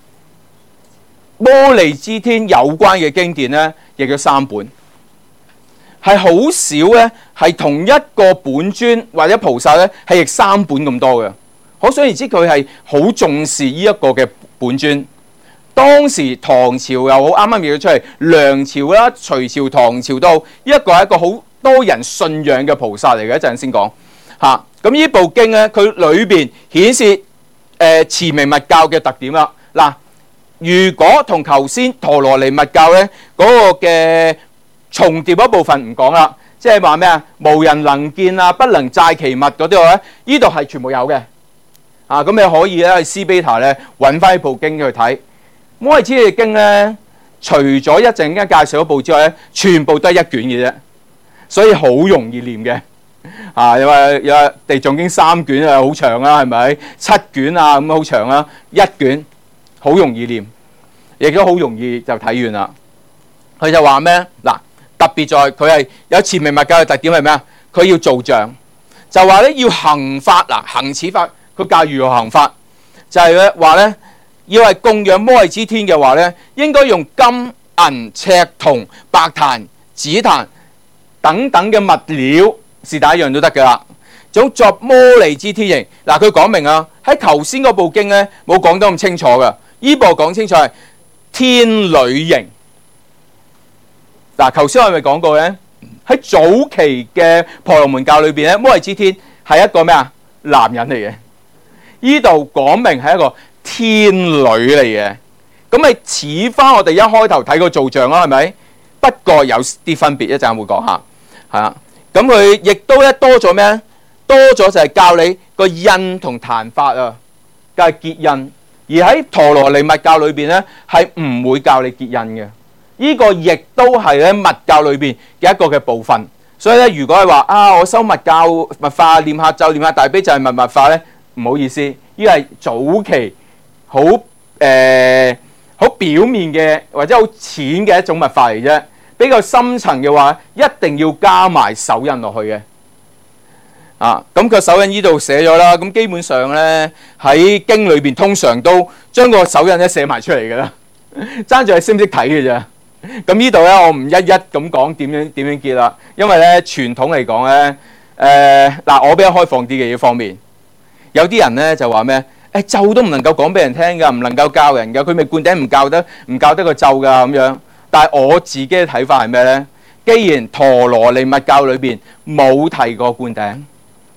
摩尼支天有關嘅經典咧，亦有三本，係好少咧，係同一個本尊或者菩薩咧係譯三本咁多嘅。可想而知佢係好重視呢一個嘅本尊。當時唐朝又好，啱啱譯咗出嚟，梁朝啦、隋朝、唐朝都好，呢一個係一個好多人信仰嘅菩薩嚟嘅。一陣先講嚇。咁呢部經咧，佢裏邊顯示誒持名密教嘅特點啦。嗱，如果同頭先陀羅尼密教咧嗰個嘅重疊嗰部分唔講啦，即係話咩啊？無人能見啊，不能載其物嗰啲咧，呢度係全部有嘅。啊，咁你可以咧喺 C Beta 咧揾翻呢部經去睇。摩尼支嘅經咧，除咗一陣間介紹一部之外咧，全部都係一卷嘅啫，所以好容易念嘅。啊，因為有地藏經三卷啊，好長啦，係咪？七卷啊，咁好長啦，一卷好容易念，亦都好容易就睇完啦。佢就話咩？嗱，特別在佢係有持名密教嘅特點係咩啊？佢要造像，就話咧要行法嗱，行此法，佢教如何行法，就係咧話咧。要係供養摩尼支天嘅話咧，應該用金銀赤銅白檀紫檀等等嘅物料，是但一樣都得噶啦。總作摩尼支天形。嗱，佢講明啊，喺頭先嗰部經咧冇講得咁清楚噶，依部講清楚係天女形。嗱，頭先我係咪講過咧？喺早期嘅婆羅門教裏邊咧，摩尼支天係一個咩啊？男人嚟嘅。依度講明係一個天女嚟嘅，咁咪似翻我哋一開頭睇個造像啦，係咪？不過有啲分別，一陣會講下，係啊。咁佢亦都咧多咗咩？多咗就係教你個印同壇法啊，教係結印。而喺陀羅尼密教裏邊咧，係唔會教你結印嘅。呢個亦都係咧密教裏邊嘅一個嘅部分。所以咧，如果係話啊，我修密教密法，念下咒，念下大悲咒係密密法咧，唔好意思，呢個係早期。好誒，好、呃、表面嘅或者好淺嘅一種密法嚟啫。比較深層嘅話，一定要加埋手印落去嘅。啊，咁個手印呢度寫咗啦。咁基本上咧喺經裏邊，通常都將個手印咧寫埋出嚟嘅啦。爭住係識唔識睇嘅啫。咁呢度咧，我唔一一咁講點樣點樣結啦。因為咧傳統嚟講咧，誒、呃、嗱，我比較開放啲嘅呢方面。有啲人咧就話咩？誒咒都唔能夠講俾人聽㗎，唔能夠教人㗎，佢咪灌頂唔教得，唔教得個咒㗎咁樣。但係我自己嘅睇法係咩咧？既然陀羅尼密教裏邊冇提過灌頂，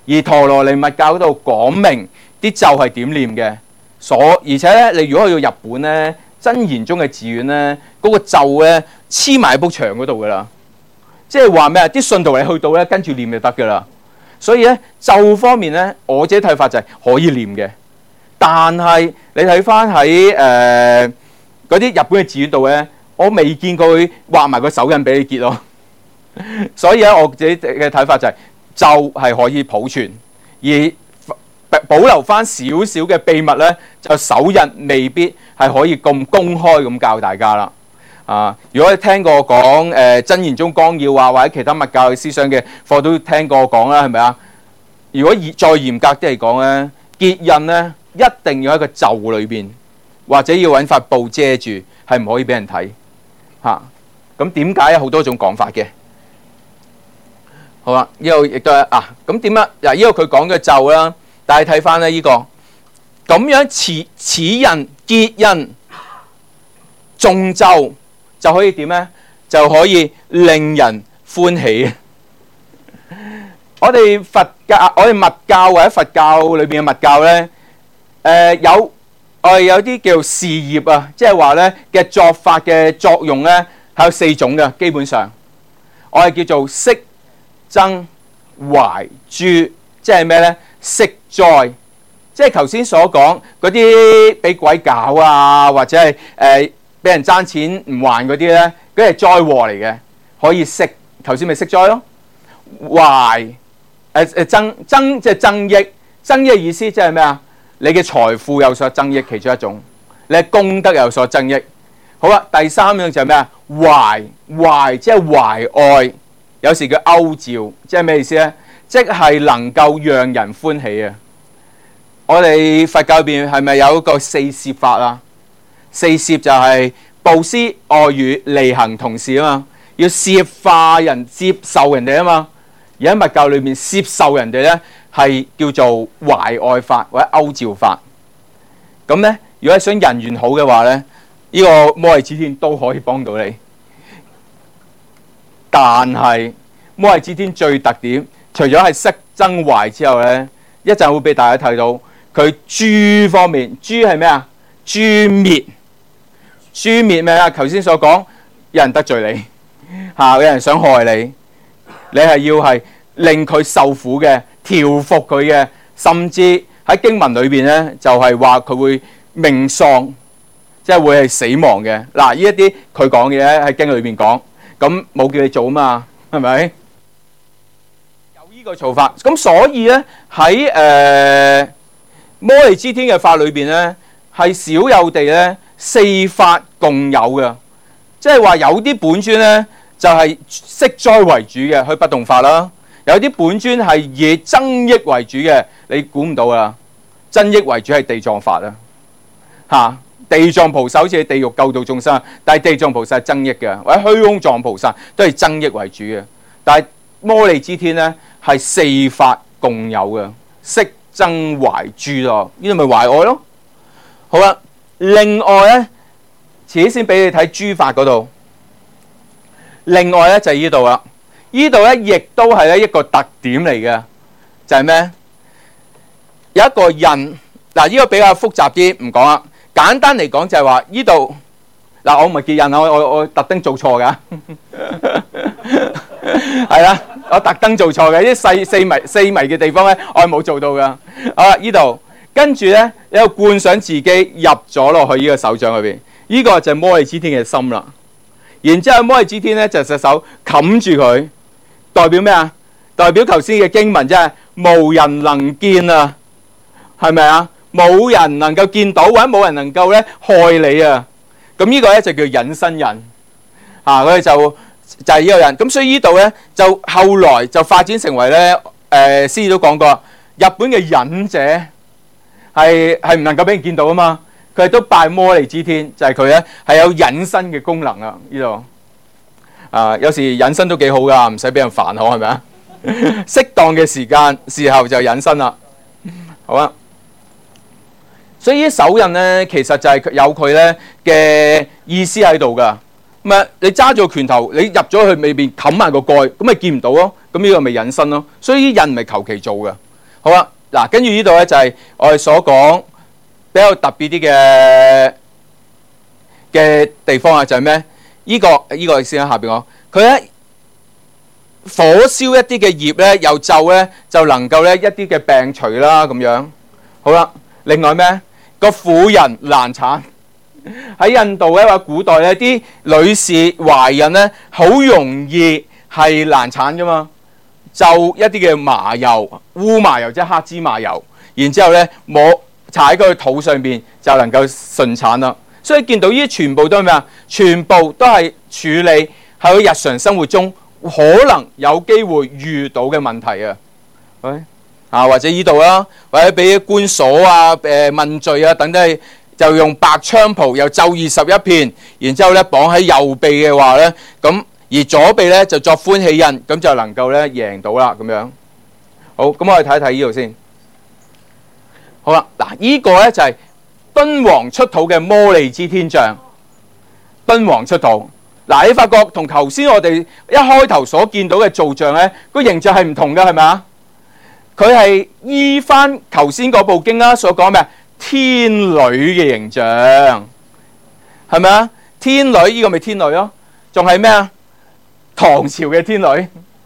而陀羅尼密教嗰度講明啲咒係點念嘅。所而且咧，你如果去到日本咧，真言宗嘅寺院咧，嗰、那個咒咧黐埋喺埲牆嗰度噶啦，即係話咩啊？啲信徒你去到咧跟住念就得噶啦。所以咧咒方面咧，我自己睇法就係可以念嘅，但係你睇翻喺誒嗰啲日本嘅寺院度咧，我未見過佢畫埋個手印俾你結咯。所以咧，我自己嘅睇法就係咒係可以保存，而保留翻少少嘅秘密咧，就手印未必係可以咁公開咁教大家啦。啊，如果你聽過我講誒、呃、真言宗綱要啊，或者其他密教嘅思想嘅課都聽過我講啦，係咪啊？如果再嚴格啲嚟講咧，結印咧一定要喺個咒裏邊，或者要揾塊布遮住，係唔可以俾人睇嚇。咁點解有好多種講法嘅？好啦，呢度亦都係啊。咁點啊？嗱，呢個佢講嘅咒啦，但係睇翻咧呢個咁樣此此印結印誦咒就可以點咧？就可以令人歡喜。我哋佛教、我哋密教或者佛教裏邊嘅密教咧，誒、呃、有我哋有啲叫做事業啊，即係話咧嘅作法嘅作用咧係有四種嘅，基本上我哋叫做息、增、懷、誅，即係咩咧？息災，即係頭先所講嗰啲俾鬼搞啊，或者係誒俾人爭錢唔還嗰啲咧，嗰啲係災禍嚟嘅，可以息。頭先咪息災咯，懷。誒誒增增即係增益，增益嘅意思即係咩啊？你嘅財富有所增益，其中一種；你嘅功德有所增益。好啦，第三樣就係咩啊？懷懷即係懷愛，有時叫歐召，即係咩意思咧？即係能夠讓人歡喜啊！我哋佛教入邊係咪有一個四攝法啊？四攝就係布施、愛語、利行同事啊嘛，要攝化人、接受人哋啊嘛。而喺密教裏面接受人哋咧，係叫做懷愛法或者歐召法。咁咧，如果係想人緣好嘅話咧，呢、這個摩尼支天都可以幫到你。但係摩尼支天最特點，除咗係息增懷之後咧，一陣會俾大家睇到佢誅方面，誅係咩啊？誅滅，誅滅咩啊？頭先所講，有人得罪你，嚇有人想害你。你係要係令佢受苦嘅，調服佢嘅，甚至喺經文裏邊咧，就係話佢會命喪，即係會係死亡嘅。嗱，呢一啲佢講嘅咧喺經裏邊講，咁冇叫你做啊嘛，係咪？有呢個做法，咁所以咧喺誒摩尼支天嘅法裏邊咧，係少有地咧四法共有嘅，即係話有啲本尊咧。就係息災為主嘅，去不動法啦。有啲本尊係以增益為主嘅，你估唔到啦。增益為主係地藏法啦，嚇地藏菩薩好似係地獄救度眾生，但係地藏菩薩係增益嘅，或者虛空藏菩薩都係增益為主嘅。但係摩尼支天咧係四法共有嘅，息增懷誅咯，呢度咪懷愛咯。好啦，另外咧，遲啲先俾你睇誅法嗰度。另外咧就係呢度啦，呢度咧亦都係咧一個特點嚟嘅，就係咩？有一個印，嗱呢個比較複雜啲，唔講啦。簡單嚟講就係話呢度，嗱我唔係結印啊，我我我特登做錯噶，係啦，我特登做錯嘅，啲細四米四米嘅地方咧，我係冇做到噶。好啦，呢度跟住咧，你又觀想自己入咗落去呢個手掌裏邊，呢個就係摩尼支天嘅心啦。然之後摩尼支天咧就隻手冚住佢，代表咩啊？代表頭先嘅經文即係無人能見啊，係咪啊？冇人能夠見到，或者冇人能夠咧害你啊。咁呢個咧就叫隱身印啊，佢哋就就係呢個人。咁所以呢度咧就後來就發展成為咧誒，師都講過，日本嘅忍者係係唔能夠俾人見到啊嘛。佢哋都拜摩尼支天，就係佢咧係有隱身嘅功能啊！呢度啊，有時隱身都幾好噶，唔使俾人煩我，係咪啊？適當嘅時間時候就隱身啦。好啊，所以啲手印咧，其實就係有佢咧嘅意思喺度噶。咁啊，你揸住個拳頭，你入咗去裏邊冚埋個蓋，咁咪見唔到咯。咁呢個咪隱身咯。所以啲印唔係求其做噶， 好啦，嗱，跟住呢度咧就係我哋所講比較特別啲嘅嘅地方啊，就係咩？呢個呢個先喺下邊講，佢咧火燒一啲嘅葉咧，又咒咧就能夠咧一啲嘅病除啦咁樣。好啦，另外咩？個婦人難產。喺印度咧或者古代咧，啲女士懷孕咧好容易係難產噶嘛，就一啲嘅麻油、烏麻油即係黑芝麻油，然之後咧抹搽喺佢肚上邊就能夠順產啦。所以見到呢啲全部都係咩啊？全部都係處理喺佢日常生活中可能有機會遇到嘅問題啊！喂啊，或者呢度啦，或者俾官鎖啊、誒問罪啊等等。就用白菖蒲又咒二十一遍，然之後咧綁喺右臂嘅話咧，咁而左臂咧就作歡喜印，咁就能夠咧贏到啦咁樣。好，咁我哋睇一睇呢度先。好啦，嗱、這個、呢個咧就係、是、敦煌出土嘅摩利支天像。敦煌出土，嗱你發覺同頭先我哋一開頭所見到嘅造像咧個形象係唔同嘅，係咪啊？佢係依翻頭先嗰部經啦所講咩？天女嘅形象係咪啊？天女呢個咪天女咯，仲係咩啊？唐朝嘅天女，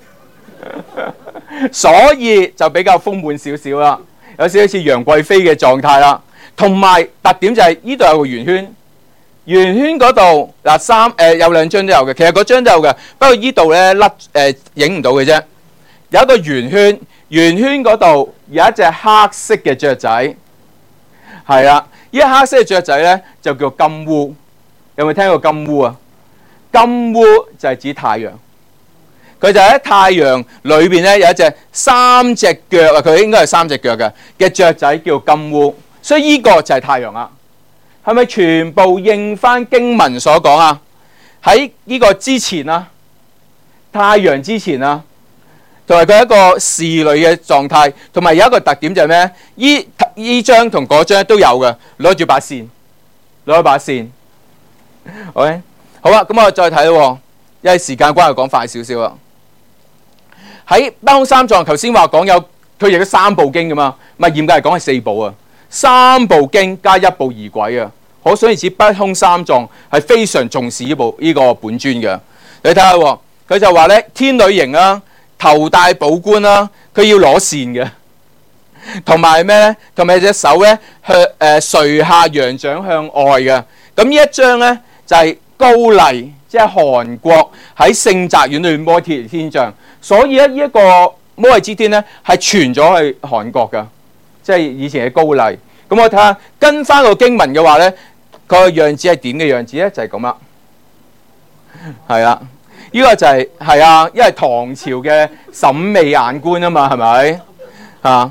所以就比較豐滿少少啦，有少少似楊貴妃嘅狀態啦。同埋特點就係呢度有個圓圈，圓圈嗰度嗱三誒有兩張都有嘅，其實嗰張都有嘅，不過呢度咧甩誒影唔到嘅啫。有一個圓圈，圓圈嗰度有一隻黑色嘅雀仔。係啦，呢黑色嘅雀仔咧就叫金烏，有冇聽過金烏啊？金烏就係指太陽，佢就喺太陽裏邊咧有一隻三隻腳啊，佢應該係三隻腳嘅嘅雀仔叫金烏，所以呢個就係太陽啦。係咪全部應翻經文所講啊？喺呢個之前啊，太陽之前啊。同埋佢一個侍女嘅狀態，同埋有一個特點就係咩？依依張同嗰張都有嘅，攞住把扇，攞一把扇。OK， 好啦，咁我再睇咯，因為時間關係講快少少啦。喺北空三藏頭先話講有，佢亦都三部經噶嘛，咪嚴格嚟講係四部啊，三部經加一部儀軌啊，可想而知北空三藏係非常重視呢部呢、這個本尊嘅。你睇下，佢就話咧天女形啊。頭戴寶冠啦，佢要攞扇嘅，同埋咩咧？同埋隻手咧向誒垂下揚掌向外嘅。咁呢一張咧就係、是、高麗，即係韓國喺聖澤院裏面摩利天像，所以咧呢一個摩利支天咧係傳咗去韓國噶，即係以前嘅高麗。咁我睇下跟翻個經文嘅話咧，佢個樣子係點嘅樣子咧？就係咁啦，係啦。呢個就係、是、係啊，因為唐朝嘅審美眼觀啊嘛，係咪啊？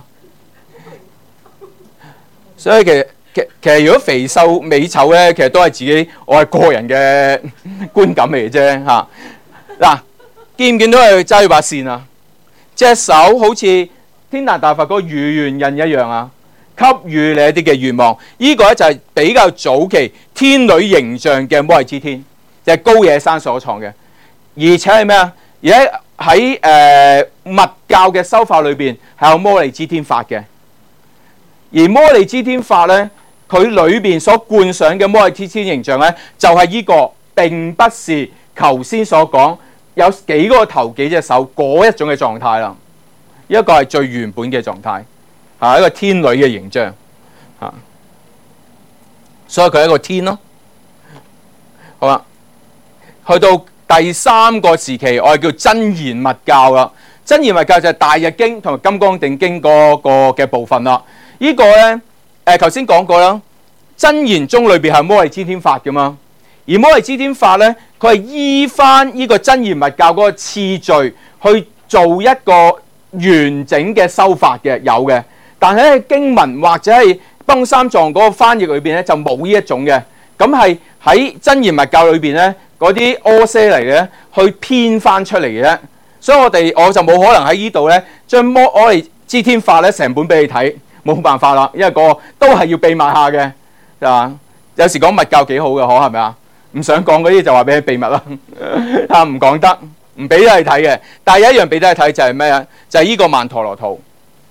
所以其實其其實如果肥瘦美醜咧，其實都係自己我係個人嘅觀感嚟嘅啫嚇。嗱、啊，見唔見到佢揸住把扇啊？隻手好似天壇大佛嗰個御願印一樣啊，給予你一啲嘅願望。呢、這個咧就係比較早期天女形象嘅摩利支天，就係、是、高野山所創嘅。而且係咩啊？而喺喺誒密教嘅修法裏邊係有摩利支天法嘅。而摩利支天法咧，佢裏邊所觀想嘅摩利支天形象咧，就係、是、呢、這個並不是頭先所講有幾個頭幾隻手嗰一種嘅狀態啦。一個係最原本嘅狀態，係一個天女嘅形象嚇，所以佢係一個天咯。好啦，去到第三個時期，我哋叫真言密教啦。真言密教就係大日經同埋金剛定經嗰個嘅部分啦。這個、呢個咧，誒頭先講過啦。真言宗裏邊係摩利支天法噶嘛，而摩利支天法咧，佢係依翻呢個真言密教嗰個次序去做一個完整嘅修法嘅，有嘅。但係喺經文或者係北空三藏嗰個翻譯裏邊咧，就冇呢一種嘅。咁係喺真言密教裏邊咧。嗰啲柯些嚟嘅，去編翻出嚟嘅，所以我哋我就冇可能喺呢度咧，將摩摩利支天法咧成本俾你睇，冇辦法啦，因為個都係要秘密下嘅，啊，有時講密教幾好嘅，可係咪啊？唔想講嗰啲就話俾你秘密啦，啊唔講得，唔俾得你睇嘅。但係有一樣俾得你睇就係咩啊？就係、是、呢個曼陀羅圖，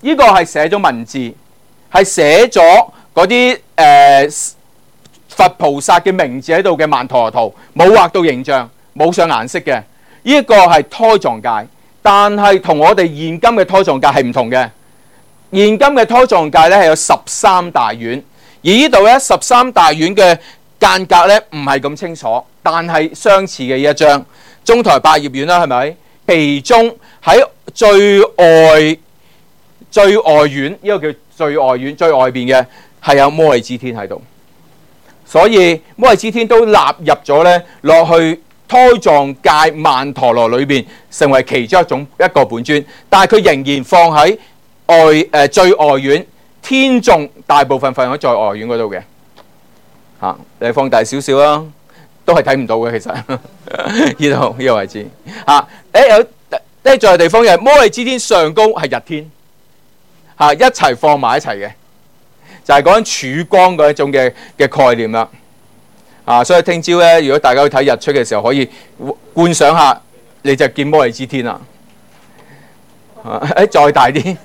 呢個係寫咗文字，係寫咗嗰啲誒佛菩薩嘅名字喺度嘅曼陀羅圖，冇畫到形象，冇上顏色嘅。呢一個係胎藏界，但係同我哋現今嘅胎藏界係唔同嘅。現今嘅胎藏界咧係有十三大院，而呢度咧十三大院嘅間隔咧唔係咁清楚，但係相似嘅呢一張中台百葉院啦，係咪？其中喺最外最外院，呢、這個叫最外院，最外邊嘅係有摩利支天喺度，所以摩利支天都納入咗咧落去胎藏界曼陀羅裏邊，成為其中一種一個本尊，但係佢仍然放喺外誒、呃、最外院，天眾大部分放喺最外院嗰度嘅嚇。你放大少少啦，都係睇唔到嘅。其實呢度呢個位置嚇，誒有咧在地方嘅摩利支天上高係日天嚇、啊，一齊放埋一齊嘅，就係講緊曙光嗰一種嘅嘅概念啦。啊，所以聽朝咧，如果大家去睇日出嘅時候，可以觀想下，你就見摩利支天啦。啊，誒再大啲。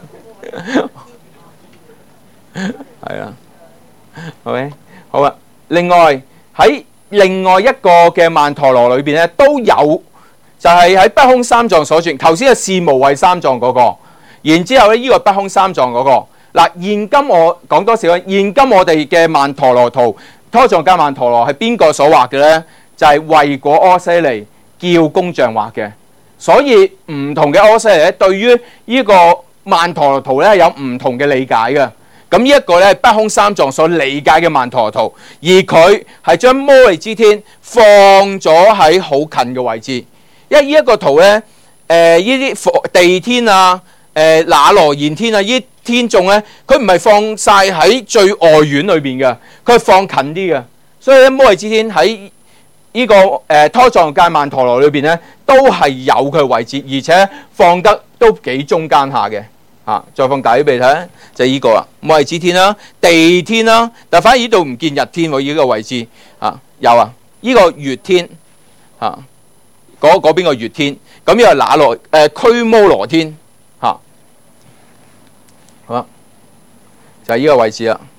係啊 ，OK， 好啊。另外喺另外一個嘅曼陀羅裏邊咧，都有就係喺不空三藏所傳。頭先係事無畏三藏嗰個，然之後咧呢個不空三藏嗰個。嗱，現今我講多少咧？現今我哋嘅曼陀羅圖，胎藏界曼陀羅係邊個所畫嘅咧？就係慧果阿闍黎叫工匠畫嘅。所以唔同嘅阿闍黎咧，對於呢個曼陀羅圖咧有唔同嘅理解嘅。咁呢一個咧係不空三藏所理解嘅曼陀羅圖，而佢係將摩利支天放咗喺好近嘅位置。因為呢一個圖咧，誒呢啲地天啊、誒那羅延天啊，呢啲天眾咧，佢唔係放晒喺最外院裏邊嘅，佢係放近啲嘅。所以咧，摩利支天喺呢個誒胎藏界曼陀羅裏邊咧，都係有佢位置，而且放得都幾中間下嘅。啊，再放大啲俾你睇，就係、是、呢個啊，摩利支天啦、地天啦，但反而呢度唔見日天喎，呢、這個位置啊有啊，呢、這個月天啊，嗰嗰邊個月天，咁呢個那羅誒驅摩羅天嚇，好啊，就係、是、呢個位置啦，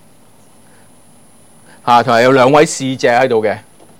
嚇同埋有兩位使者喺度嘅。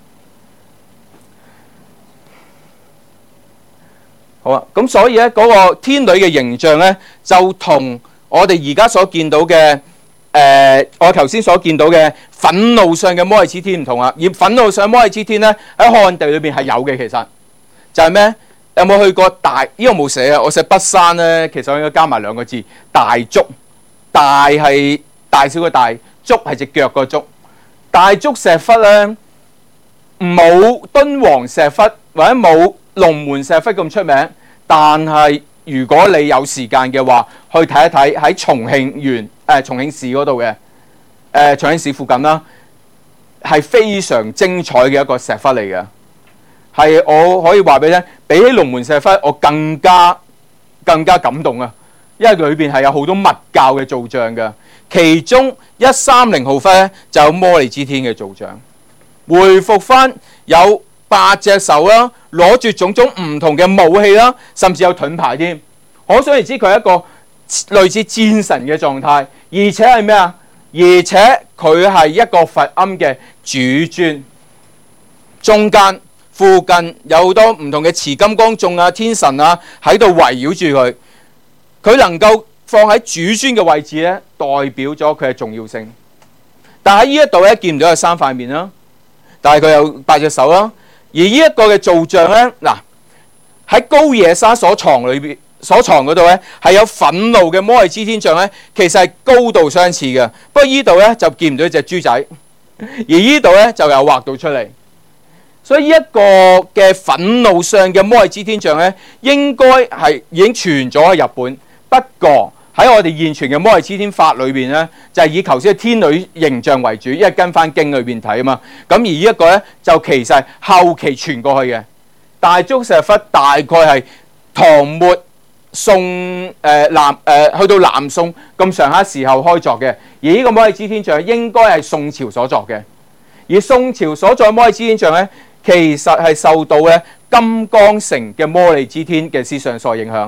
好啊，咁所以咧嗰個天女嘅形象咧，就同我哋而家所見到嘅誒、呃，我頭先所見到嘅憤怒上嘅摩利支天唔同啊。而憤怒上摩利支天咧喺漢地裏邊係有嘅，其實就係咩？有冇去過大？呢個冇寫啊，我寫北山咧，其實我應該加埋兩個字，大足。大係大小嘅大，足係隻腳個足。大足石窟咧，冇敦煌石窟或者冇龍門石窟咁出名，但係如果你有時間嘅話，去睇一睇喺重慶縣誒、呃、重慶市嗰度嘅誒重慶市附近啦，係非常精彩嘅一個石窟嚟嘅。係我可以話俾你聽，比起龍門石窟，我更加更加感動啊！因為裏邊係有好多密教嘅造像嘅，其中一三零號窟咧就有摩利支天嘅造像，回復翻有八隻手啦，攞住種種唔同嘅武器啦，甚至有盾牌添。可想而知佢係一個類似戰神嘅狀態，而且係咩啊？而且佢係一個佛龕嘅主尊，中間附近有好多唔同嘅持金剛眾啊、天神啊喺度圍繞住佢。佢能夠放喺主尊嘅位置咧，代表咗佢嘅重要性。但喺呢一度咧，見唔到有三塊面啦，但係佢有八隻手啦。而呢一個嘅造像咧，嗱喺高野沙所藏裏邊所藏嗰度咧，係有憤怒嘅摩利支天像咧，其實係高度相似嘅。不過呢度咧就見唔到一隻豬仔，而呢度咧就有畫到出嚟。所以呢一個嘅憤怒上嘅摩利支天像咧，應該係已經傳咗喺日本。不過喺我哋現存嘅摩利支天法裏邊咧，就係以頭先嘅天女形象為主，因為跟翻經裏邊睇啊嘛。咁而呢一個咧就其實係後期傳過去嘅。大足石窟大概係唐末宋誒、呃、南誒、呃、去到南宋咁上下時候開作嘅，而呢個摩利支天像應該係宋朝所作嘅。而宋朝所作嘅摩利支天像咧，其實係受到咧金剛乘嘅摩利支天嘅思想所影響。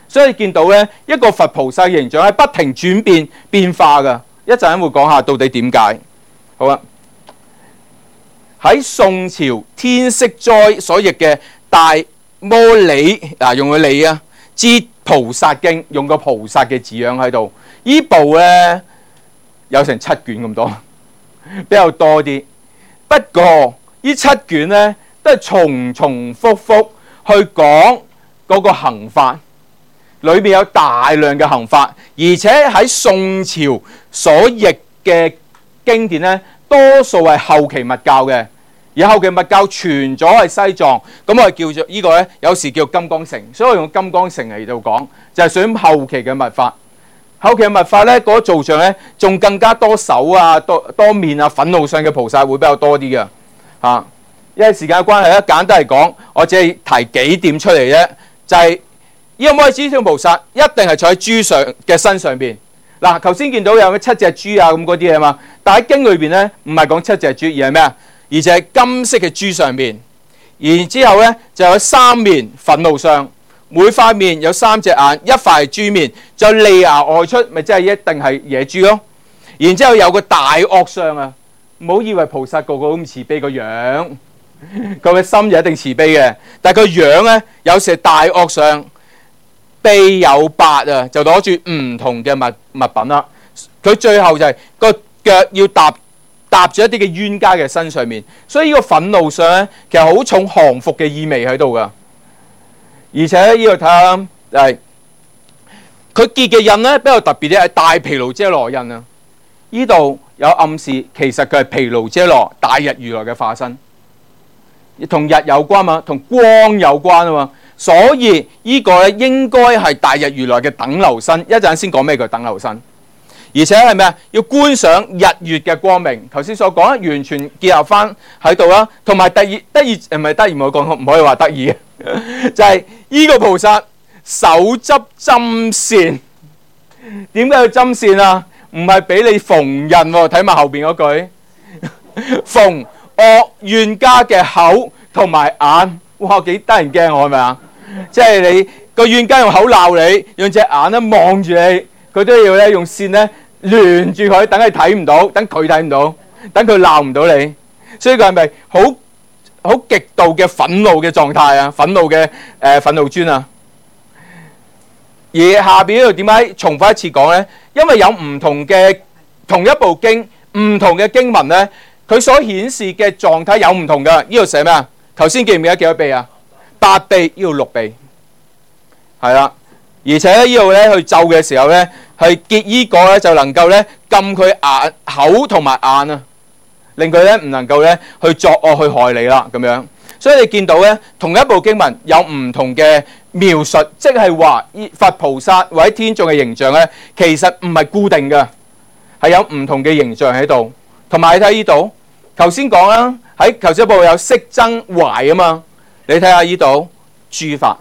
所以你見到咧一個佛菩薩嘅形象係不停轉變變化㗎。一陣間會講下到底點解。好啊，喺宋朝天息災所譯嘅《大摩理》嗱，用個理啊，之菩薩經，用個菩薩嘅字樣喺度。呢部咧有成七卷咁多，比較多啲。不過呢七卷咧都係重重複複去講嗰個行法，裏面有大量嘅行法，而且喺宋朝所譯嘅經典咧，多數係後期密教嘅，而後期密教傳咗係西藏，咁我哋叫做呢個咧，有時叫金剛乘，所以我用金剛乘嚟到講，就係屬於後期嘅密法。後期嘅密法咧，嗰個造像咧，仲更加多手啊、多多面啊、憤怒相嘅菩薩會比較多啲嘅嚇。因為時間嘅關係咧，簡單嚟講，我只係提幾點出嚟啫，就係、是、呢個摩尼支天菩薩一定係坐喺豬上嘅身上邊。嗱，頭先見到有七隻豬啊咁嗰啲嘢嘛，但喺經裏邊咧唔係講七隻豬，而係咩啊？而就係金色嘅豬上邊，然之後咧就有三面憤怒相。每塊面有三隻眼，一塊係豬面，就利牙外出，咪即係一定係野豬咯。然之後有個大惡相啊，唔好以為菩薩個個咁慈悲個樣，佢嘅心就一定慈悲嘅，但係個樣咧有時係大惡相，臂有八啊，就攞住唔同嘅物物品啦。佢最後就係、是、個腳要搭搭住一啲嘅冤家嘅身上面，所以呢個憤怒相咧其實好重降服嘅意味喺度噶。而且呢度睇下，係佢結嘅印咧比較特別啲，係大毗盧遮羅印啊！呢度有暗示，其實佢係毗盧遮羅大日如來嘅化身，同日有關嘛，同光有關啊嘛，所以呢個咧應該係大日如來嘅等流身。一陣先講咩叫等流身，而且係咩啊？要觀賞日月嘅光明。頭先所講完全結合翻喺度啦，同埋第二得意唔係得意，唔好講，唔可以話得意嘅。就係呢個菩薩手執針線，點解要針線啊？唔係俾你縫印喎，睇埋後邊嗰句，縫惡怨家嘅口同埋眼，哇，幾得人驚我係咪啊？即係你個怨家用口鬧你，用隻眼咧望住你，佢都要咧用線咧連住佢，等佢睇唔到，等佢睇唔到，等佢鬧唔到你，所以佢係咪好？好極度嘅憤怒嘅狀態啊，憤怒嘅誒、呃、憤怒尊啊。而下邊呢度點解重複一次講呢？因為有唔同嘅同一部經，唔同嘅經文呢，佢所顯示嘅狀態有唔同噶。呢度寫咩啊？頭先記唔記得幾多臂啊？八臂，呢度六臂，係啦。而且呢度咧去咒嘅時候呢，係結呢個咧就能夠咧禁佢眼口同埋眼啊。令佢咧唔能夠咧去作惡去害你啦咁樣，所以你見到咧同一部經文有唔同嘅描述，即係話佛菩薩或者天眾嘅形象咧，其實唔係固定嘅，係有唔同嘅形象喺度。同埋你睇呢度，頭先講啦，喺頭先一部有息增懷啊嘛，你睇下呢度諸法，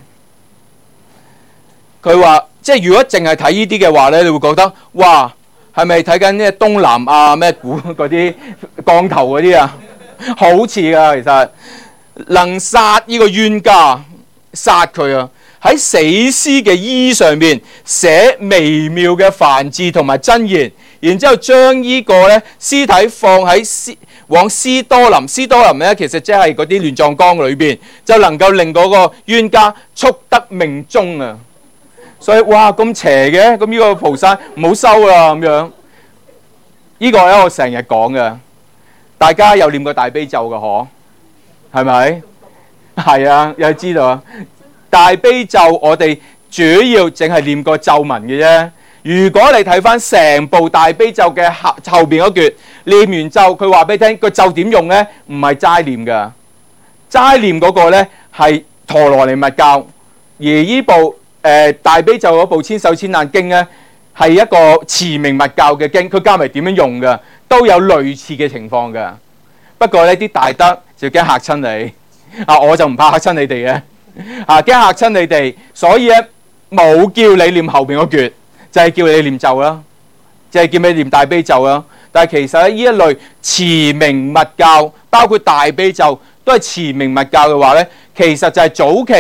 佢話即係如果淨係睇呢啲嘅話咧，你會覺得哇！係咪睇緊咩東南亞咩古嗰啲降頭嗰啲啊？好似㗎，其實能殺呢個冤家，殺佢啊！喺死屍嘅衣上面寫微妙嘅梵字同埋真言，然之後將呢個咧屍體放喺斯往斯多林，斯多林咧其實即係嗰啲亂葬崗裏邊，就能夠令嗰個冤家速得命終啊！所以哇咁邪嘅，咁呢個菩薩唔好收啦咁樣。呢個咧我成日講嘅，大家有念過大悲咒嘅嗬，係咪？係啊，有知道啊。大悲咒我哋主要淨係念過咒文嘅啫。如果你睇翻成部大悲咒嘅後後邊嗰橛，念完咒佢話俾你聽個咒點用咧，唔係齋念噶，齋念嗰個咧係陀羅尼密教，而呢部誒、呃、大悲咒嗰部千手千眼經咧係一個持名密教嘅經，佢教埋點樣用噶，都有類似嘅情況噶。不過呢啲大德就驚嚇親你，啊我就唔怕嚇親你哋嘅，啊驚嚇親你哋，所以咧冇叫你念後邊嗰橛，就係、是、叫你念咒啦，就係、是、叫你念大悲咒啦。但係其實咧呢一類持名密教，包括大悲咒都係持名密教嘅話咧，其實就係早期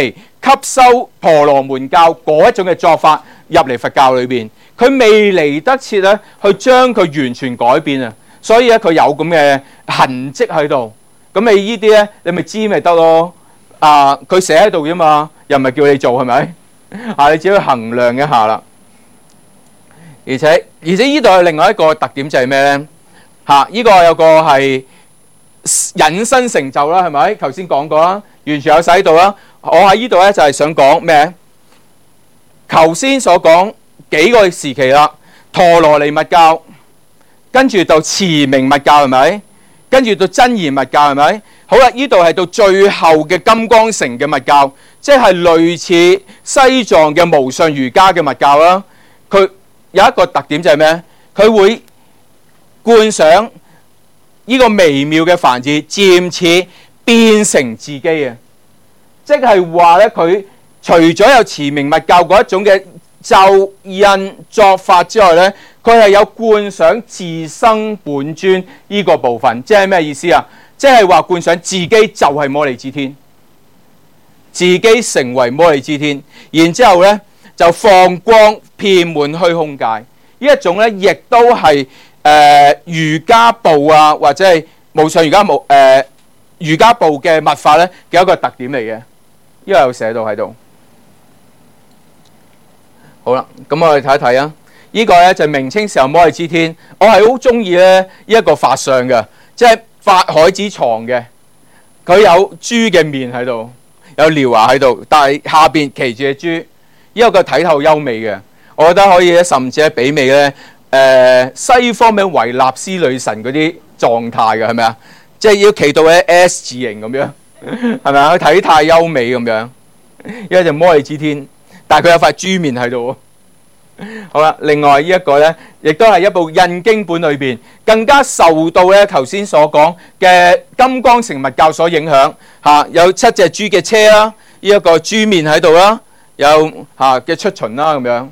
吸收婆羅門教嗰一種嘅作法入嚟佛教裏邊，佢未嚟得切咧去將佢完全改變啊！所以咧佢有咁嘅痕跡喺度，咁你呢啲咧你咪知咪得咯？啊，佢寫喺度啫嘛，又唔係叫你做係咪？啊，你只要衡量一下啦。而且而且呢度有另外一個特點就係咩咧？嚇、啊，呢、這個有個係引申成就啦，係咪？頭先講過啦，完全有寫喺度啦。我喺呢度咧就係想講咩？頭先所講幾個時期啦，陀羅尼密教，跟住到持明密教係咪？跟住到真言密教係咪？好啦，呢度係到最後嘅金剛城嘅密教，即係類似西藏嘅無上瑜伽嘅密教啦。佢有一個特點就係咩？佢會觀想呢個微妙嘅梵字，漸次變成自己啊！即係話咧，佢除咗有持明密教嗰一種嘅咒印作法之外咧，佢係有觀想自生本尊呢個部分。即係咩意思啊？即係話觀想自己就係摩利支天，自己成為摩利支天，然之後咧就放光遍滿虛空界。呢一種咧，亦都係誒瑜伽部啊，或者係無上瑜伽部誒瑜伽部嘅密法咧嘅一個特點嚟嘅。呢個有寫到喺度。好啦，咁我哋睇一睇啊。呢個咧就係明清時候摩利支天，我係好中意咧呢一個法相嘅，即係法海之床嘅。佢有豬嘅面喺度，有獠牙喺度，但係下邊騎住隻豬，呢個睇透優美嘅。我覺得可以咧，甚至係媲美咧誒西方嘅維納斯女神嗰啲狀態嘅，係咪啊？即係要企到咧 S 字形咁樣。係咪啊？佢體態優美咁樣，因為就摩利支天，但係佢有塊豬面喺度。好啦，另外呢一個咧，亦都係一部印經本裏邊更加受到咧頭先所講嘅金剛城密教所影響嚇，有七隻豬嘅車啦，呢一個豬面喺度啦，有嚇嘅出巡啦咁樣。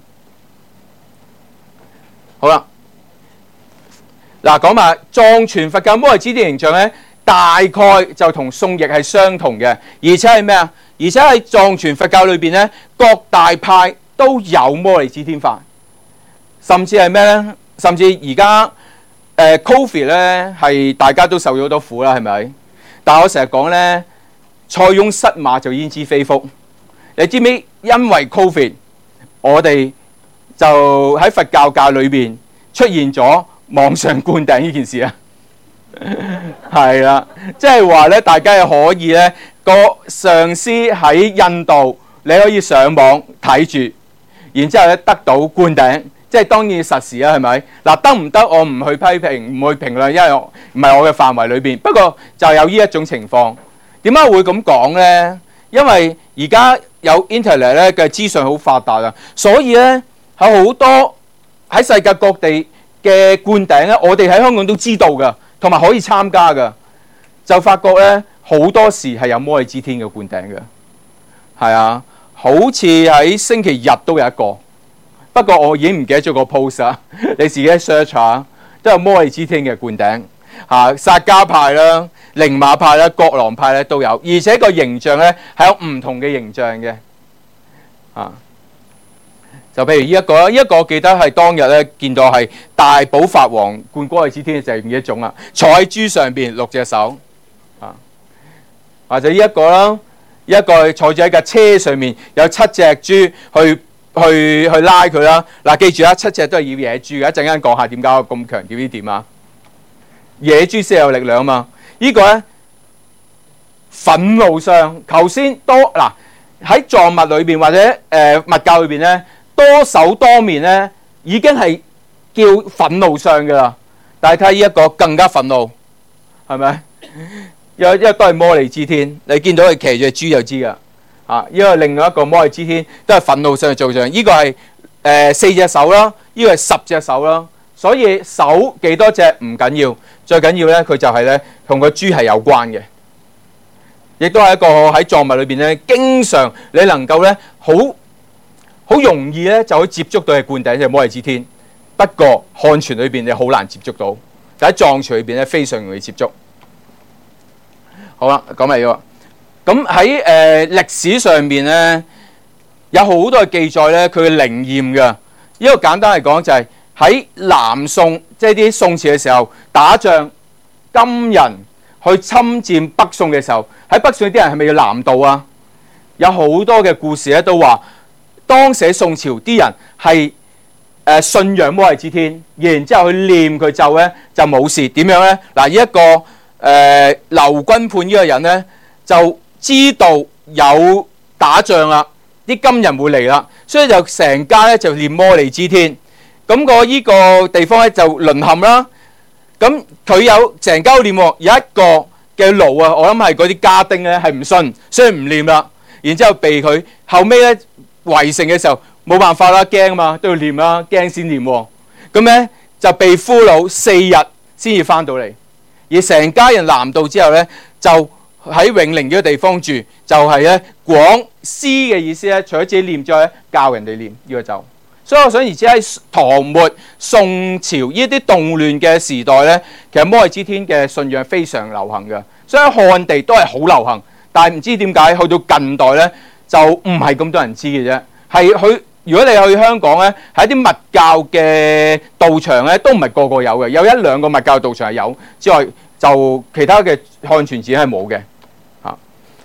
好啦，嗱講埋藏傳佛教摩利支天形象咧。大概就同宋譯係相同嘅，而且係咩啊？而且喺藏傳佛教裏邊咧，各大派都有摩利支天法，甚至係咩咧？甚至而家誒 Covid 咧係大家都受咗好多苦啦，係咪？但係我成日講咧，塞翁失馬就焉知非福。你知唔知因為 Covid，我哋就喺佛教界裏邊出現咗網上灌頂呢件事啊？係啦，即係話咧，大家係可以咧個上司喺印度，你可以上網睇住，然之後咧得到灌頂，即係當然實時啦，係咪？嗱，得唔得？我唔去批評，唔去評論，因為唔係我嘅範圍裏邊。不過就有呢一種情況，點解會咁講咧？因為而家有 internet 咧嘅資訊好發達啊，所以咧有好多喺世界各地嘅灌頂咧，我哋喺香港都知道噶。同埋可以參加嘅，就發覺咧好多時係有摩利支天嘅灌頂嘅，係啊，好似喺星期日都有一個，不過我已經唔記得咗個 post 啦，你自己 search 下，都有摩利支天嘅灌頂嚇，薩迦派啦、寧瑪派啦、覺囊派咧都有，而且個形象咧係有唔同嘅形象嘅，啊。就譬如呢一個啦，呢一個我記得係當日咧見到係大寶法王灌摩利支天就係呢一種啦，坐喺豬上邊六隻手，啊，或者呢一個啦，呢一個坐住喺架車上面有七隻豬去去去拉佢啦。嗱，記住啦，七隻都係要野豬嘅，一陣間講下點解我咁強調呢點啊？野豬先有力量啊嘛。呢個咧憤怒相，頭先多嗱喺藏密裏邊或者誒密教裏邊咧。多手多面咧，已經係叫憤怒相噶啦。但係睇呢一個更加憤怒，係咪？因為因為都係摩利支天，你見到佢騎住豬就知噶。啊，因為另外一個摩利支天都係憤怒相嘅造像。呢、這個係誒、呃、四隻手啦，呢、這個係十隻手啦。所以手幾多隻唔緊要，最緊要咧佢就係咧同個豬係有關嘅。亦都係一個喺藏密裏邊咧，經常你能夠咧好。好容易咧就可以接觸到嘅灌頂就係摩利支天，不過漢傳裏邊你好難接觸到，就喺藏傳裏邊咧非常容易接觸。好啦，講嚟喎， 咁喺誒歷史上面咧，有好多嘅記載咧，佢嘅靈驗嘅。呢個簡單嚟講就係喺南宋，即係啲宋朝嘅時候打仗，金人去侵佔北宋嘅時候，喺北宋啲人係咪要南渡啊？有好多嘅故事咧都話，當時宋朝啲人係誒信仰摩利支天，然之後去念佢咒咧就冇事。點樣咧？嗱，呢一個誒劉君判呢個人咧就知道有打仗啦，啲金人會嚟啦，所以就成家咧就念摩利支天。咁個依個地方咧就淪陷啦。咁佢有成家念喎，有一個嘅奴啊，我諗係嗰啲家丁咧係唔信，所以唔念啦。然之後被佢後尾咧圍城嘅時候冇辦法啦，驚啊嘛都要念啦，驚先念喎。咁咧就被俘虜四日先至翻到嚟，而成家人南渡之後咧就喺永寧呢個地方住，就係咧廣施嘅意思咧，除咗自己念之外咧，教人哋念呢個咒。所以我想而知喺唐末宋朝呢啲動亂嘅時代咧，其實摩利支天嘅信仰非常流行嘅，所以喺漢地都係好流行。但係唔知點解去到近代咧，就唔係咁多人知嘅啫。係去如果你去香港咧，喺啲密教嘅道場咧，都唔係個個有嘅，有一兩個密教道場係有之外，就其他嘅漢傳寺係冇嘅。嚇，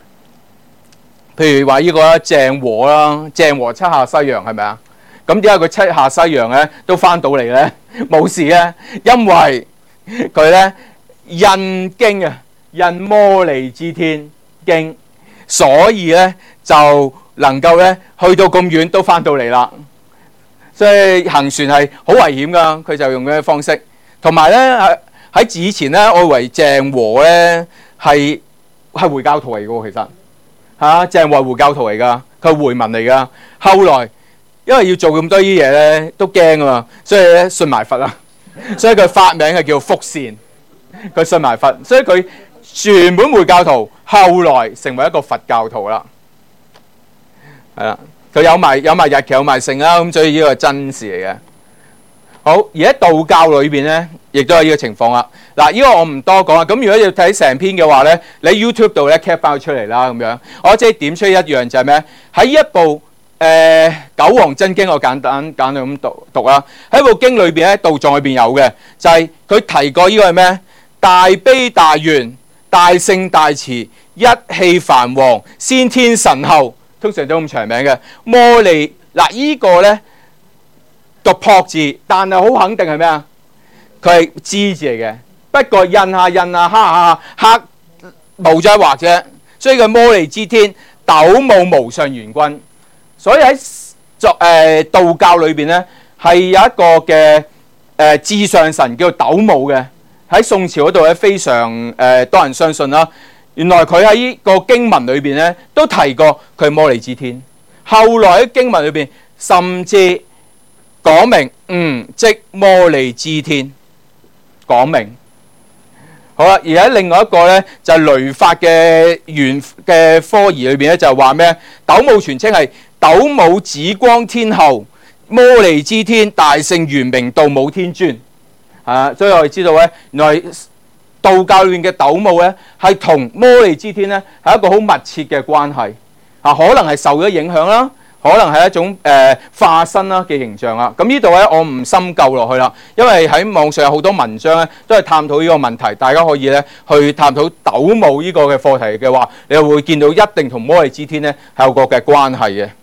譬如話呢個啦，鄭和啦，鄭和七下西洋係咪啊？咁點解佢七下西洋咧都翻到嚟咧冇事咧？因為佢咧印經啊，印摩利支天經，所以咧就能夠咧去到咁遠都翻到嚟啦。所以行船係好危險噶，佢就用嘅方式。同埋咧喺喺以前咧，我以為鄭和咧係係回教徒嚟嘅喎，其實嚇鄭和係回教徒嚟噶，佢係回民嚟噶。後來因為要做咁多啲嘢咧，都驚啊嘛，所以咧信埋佛啦。所以佢發名係叫福善，佢信埋佛，所以佢原本回教徒，後來成為一個佛教徒啦。係啦，佢有埋有埋日期有埋姓啦，咁所以呢個係真事嚟嘅。好，而喺道教裏邊咧，亦都有呢個情況啦。嗱，呢個我唔多講啦。咁如果要睇成篇嘅話咧，你 YouTube 度咧 cap 翻出嚟啦，咁樣。我即係點出一樣就係咩？喺呢一部誒《九王真經》，我簡單簡單咁讀讀啦。喺部經裏邊咧，道藏裏邊有嘅就係、是、佢提過呢個係咩？大悲大願、大聖大慈、一氣梵王、先天神后，通常都咁長名嘅摩利。嗱，呢個咧讀朴字，但係好肯定係咩啊？佢係之字嚟嘅，不過印下印下刻下刻冇咗畫啫。所以佢摩利支天斗姆無上元君。所以喺作誒道教裏邊咧，係有一個嘅誒至上神叫做斗姆嘅，喺宋朝嗰度咧非常誒、呃、多人相信啦。原來佢喺呢個經文裏邊咧都提過佢係摩利支天。後來喺經文裏邊甚至講明，嗯，即摩利支天，講明。好啦，而喺另外一個咧就係、是、雷法嘅元嘅科儀裏邊咧就話咩？斗姆全稱係斗姆紫光天后、摩利支天大聖元明道姆天尊。啊，所以我哋知道咧，原來道教裏面嘅斗姆咧係同摩利支天咧係一個好密切嘅關係。啊，可能係受咗影響啦。可能係一種誒、呃、化身啦嘅形象啦，咁呢度咧我唔深究落去啦，因為喺網上有好多文章咧都係探討呢個問題，大家可以咧去探討斗姆呢個嘅課題嘅話，你又會見到一定同摩利支天咧係有個嘅關係嘅。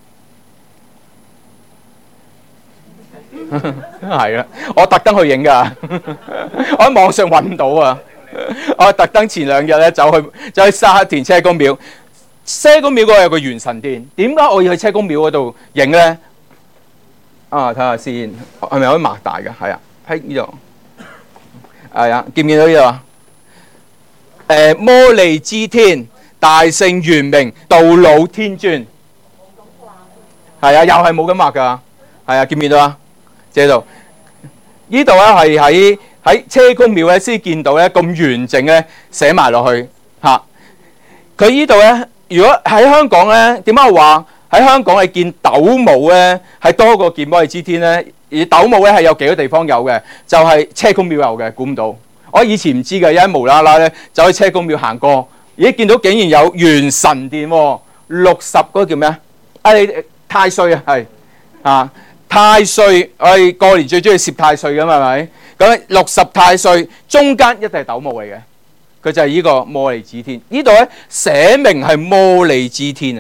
係啊，我特登去影㗎，我喺網上揾唔到啊，我特登前兩日咧走去走去沙田車公廟。車公廟嗰度有個元神殿，點解我要去車公廟嗰度影咧？啊，睇下先，係咪可以擘大嘅？係啊，喺呢度，係啊，見唔見到呢度啊？誒，摩利支天大聖元明道魯天尊，係啊，又係冇咁畫噶，係啊，見唔見到啊？這度呢度咧係喺喺車公廟咧先見到咧咁完整咧寫埋落去嚇，佢呢度咧。如果喺香港咧，點解我話喺香港係見斗姆咧係多過見摩利支天咧？而斗姆咧係有幾個地方有嘅，就係、是、車公廟有嘅，估唔到。我以前唔知嘅，因為無啦啦咧走去車公廟行過， 咦，見到竟然有元神殿喎，六十嗰個叫咩啊？啊，你太歲啊，係啊，太歲，我哋過年最中意攝太歲噶嘛，係咪？咁六十太歲中間一定係斗母嚟嘅，佢就係呢個摩利指天。呢度咧寫明係摩利之天啊，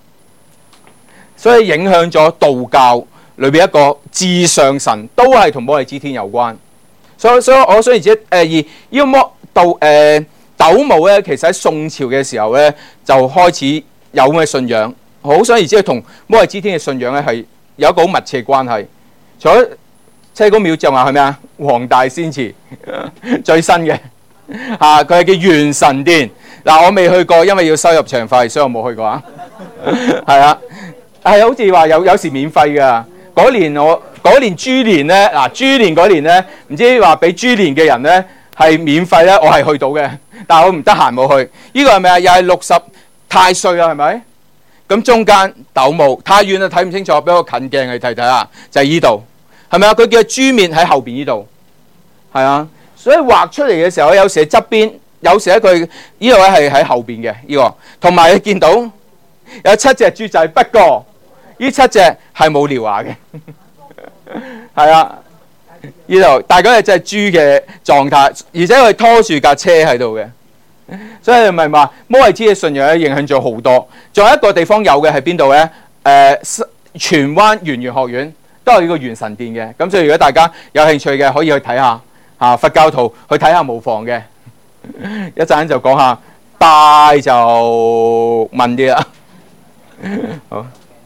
所以影響咗道教裏邊一個至上神，都係同摩利之天有關。所以所以我想而知誒，而呢個摩道誒斗母咧，其實喺宋朝嘅時候咧就開始有咁嘅信仰。好想而知佢同摩利之天嘅信仰咧係有一個好密切嘅關係。除咗車公廟就話係咩啊？黃大仙祠最新嘅嚇，佢係叫元神殿。嗱，我未去過，因為要收入場費，所以我冇去過啊。係啊，係好似話有有時免費㗎。嗰年我嗰年豬年咧，嗱豬年嗰年咧，唔知話俾豬年嘅人咧係免費咧，我係去到嘅，但係我唔得閒冇去。呢個係咪啊？又係六十太歲啊？係咪？咁中間斗母太遠啦，睇唔清楚，俾我近鏡去睇睇啊，就係呢度。係咪啊？佢叫豬面喺後邊呢度，係啊，所以畫出嚟嘅時候，有時喺側邊，有時喺佢呢度咧係喺後邊嘅呢個，同埋你見到有七隻豬仔，不過呢七隻係冇獠牙嘅，係啊，呢度大概係隻豬嘅狀態，而且佢拖住架車喺度嘅，所以咪話摩利之嘅信仰咧影響咗好多。仲有一個地方有嘅係邊度咧？誒、呃，荃灣圓玄學院。都係呢個元神殿嘅，咁所以如果大家有興趣嘅，可以去睇下嚇佛教徒去睇下無妨嘅。一陣就講下，拜就問啲啦。好，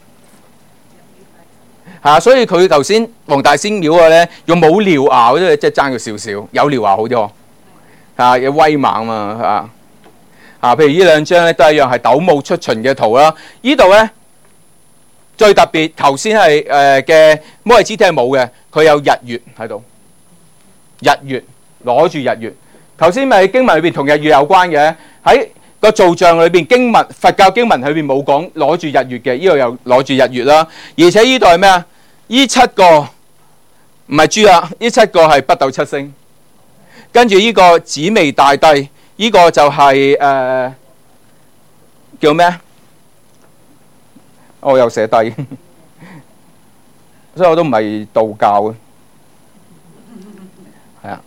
係啊，所以佢頭先黃大仙廟嘅咧，用冇獠牙嗰啲，即係爭佢少少，有獠牙好啲喎。嚇，有威猛啊嘛嚇。嚇，譬如呢兩張咧都係一樣係斗母出巡嘅圖啦。呢度咧。最特別，頭先係誒嘅摩利之天係冇嘅，佢有日月喺度，日月攞住日月。頭先咪經文裏邊同日月有關嘅，喺個造像裏邊經文佛教經文裏邊冇講攞住日月嘅，呢度又攞住日月啦。而且呢度係咩啊？呢七個唔係豬啊，呢七個係北斗七星。跟住呢個紫微大帝，呢、這個就係、是、誒、呃、叫咩？我又寫低，所以我都唔係道教嘅，係啊。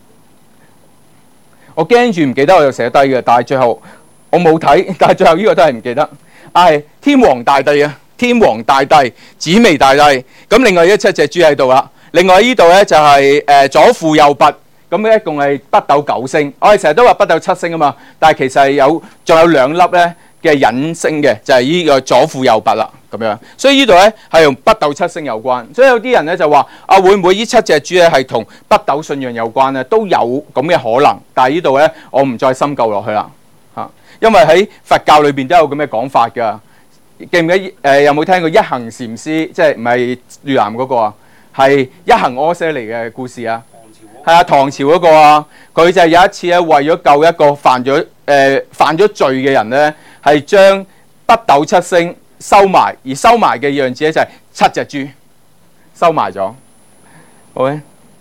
我驚住唔記得，我又寫低嘅，但係最後我冇睇，但係最後呢個都係唔記得。係天皇大帝啊，天皇大帝、紫微大帝。咁另外一七隻豬喺度啦。另外呢度咧就係誒左輔右弼，咁一共係北斗九星。我哋成日都話北斗七星啊嘛，但係其實係有仲有兩粒咧嘅隱星嘅，就係、是、呢個左輔右弼啦，咁樣。所以呢度咧係同北斗七星有關。所以有啲人咧就話啊，會唔會呢七隻豬咧係同北斗信仰有關咧？都有咁嘅可能。但係呢度咧，我唔再深究落去啦，嚇。因為喺佛教裏邊都有咁嘅講法㗎。記唔記得誒、呃？有冇聽過一行禪師？即係唔係越南嗰個啊？係一行阿闍黎嘅故事啊？係啊，唐朝嗰個啊，佢就係有一次咧，為咗救一個犯咗誒、呃、犯咗罪嘅人咧，係將北斗七星收埋，而收埋嘅樣子咧就係七隻豬收埋咗。好咧，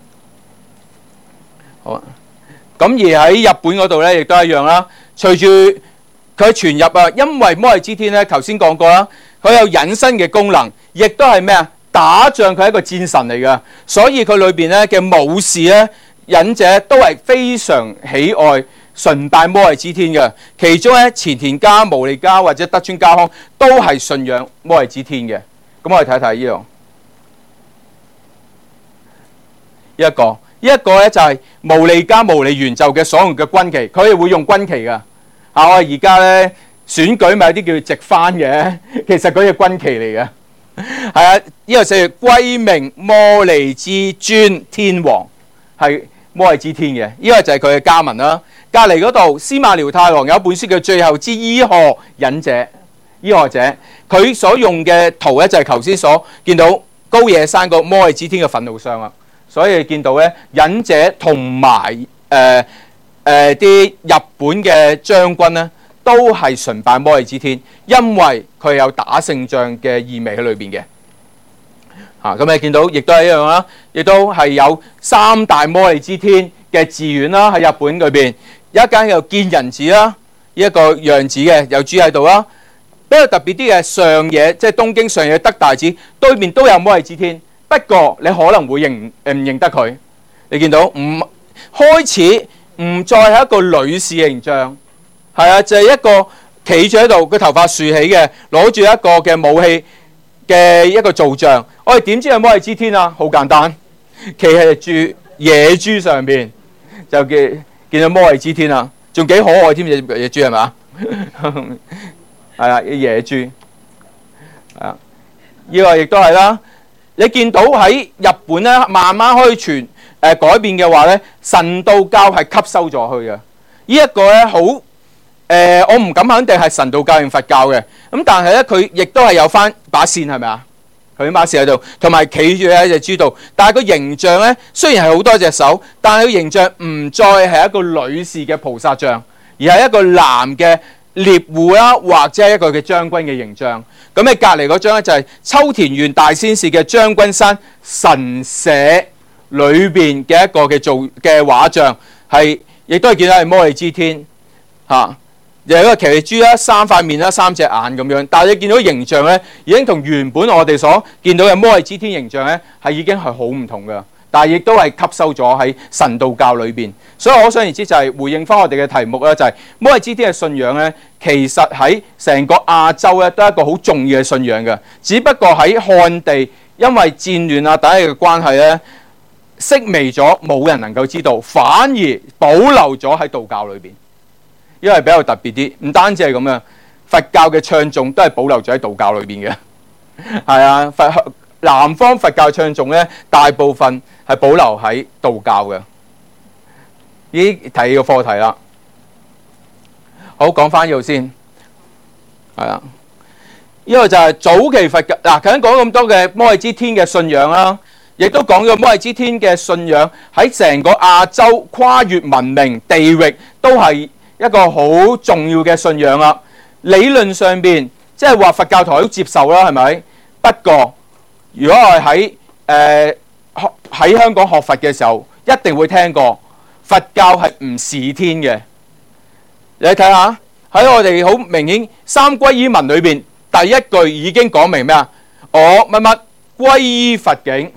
好啊。咁而喺日本嗰度咧，亦都一樣啦。隨住佢傳入啊，因為摩利之天咧，頭先講過啦，佢有隱身嘅功能，亦都係咩啊？打仗佢係一個戰神嚟㗎，所以佢裏邊咧嘅武士咧、忍者都係非常喜愛崇拜摩利之天嘅。其中咧，前田家、毛利家或者德川家康都係信仰摩利之天嘅。咁我哋睇睇呢度一個，呢一個咧就係毛利家毛利元就嘅所用嘅軍旗，佢哋會用軍旗㗎。啊，我哋而家咧選舉咪有啲叫直幡嘅，其實佢係軍旗嚟嘅。係啊，呢個寫住歸命摩利之尊天皇，係摩利之天嘅。呢個就係佢嘅家紋啦。隔離嗰度司馬遼太郎有一本書叫《最後之醫學忍者》，醫學者佢所用嘅圖咧就係頭先所見到高野山個摩利之天嘅憤怒相啊。所以見到咧忍者同埋誒誒啲日本嘅將軍咧，都係崇拜摩利之天，因為佢有打勝仗嘅意味喺裏邊嘅。嚇，咁你見到亦都係一樣啦，亦都係有三大摩利之天嘅寺院啦，喺日本裏邊有一間叫建仁寺啦， 一個樣子嘅，有豬喺度啦。比較特別啲嘅上野，即係東京上野德大寺對面都有摩利支天，不過你可能會認唔唔認得佢。你見到唔開始唔再係一個女士形象，係啊，就係、是、一個企住喺度，個頭髮豎起嘅，攞住一個嘅武器嘅一個造像。我哋點知係摩利支天啊？好簡單，企喺隻豬野豬上邊就見見到摩利支天啊，仲幾可愛添，野野豬係咪？係啊，野豬係啊，呢個亦都係啦。你見到喺日本咧，慢慢可以傳誒、呃、改變嘅話咧，神道教係吸收咗去嘅。呢、這、一個咧好誒，我唔敢肯定係神道教定佛教嘅。咁但係咧，佢亦都係有翻把扇係咪啊？佢把扇喺度，同埋企住喺隻豬度。但係個形象咧，雖然係好多隻手，但係個形象唔再係一個女士嘅菩薩像，而係一個男嘅獵戶啦，或者係一個嘅將軍嘅形象。咁你隔離嗰張咧就係秋田縣大仙市嘅將軍山神社裏邊嘅一個嘅做嘅畫像，係亦都係見到係摩利支天嚇，又係一個騎豬啦，三塊面啦，三隻眼咁樣。但係你見到形象咧，已經同原本我哋所見到嘅摩利支天形象咧，係已經係好唔同㗎。但係亦都係吸收咗喺神道教裏邊，所以可想而知就係回應翻我哋嘅題目啦，就係摩利支天嘅信仰咧，其實喺成個亞洲咧都係一個好重要嘅信仰嘅，只不過喺漢地因為戰亂啊等嘅關係咧，式微咗，冇人能夠知道，反而保留咗喺道教裏邊，因為比較特別啲，唔單止係咁樣，佛教嘅唱誦都係保留咗喺道教裏邊嘅，係啊，佛南方佛教唱誦咧，大部分係保留喺道教嘅。已經睇個課題啦。好，講翻呢度先，係啦。呢個就係早期佛教嗱，頭先講咁多嘅摩利支天嘅信仰啦，亦都講咗摩利支天嘅信仰喺成個亞洲跨越文明地域都係一個好重要嘅信仰啦。理論上邊即係話佛教徒都接受啦，係咪？不過如果我係喺誒學喺香港學佛嘅時候，一定會聽過佛教係唔視天嘅。你睇下喺我哋好明顯三皈依文裏邊，第一句已經講明咩啊？我乜乜皈依佛境，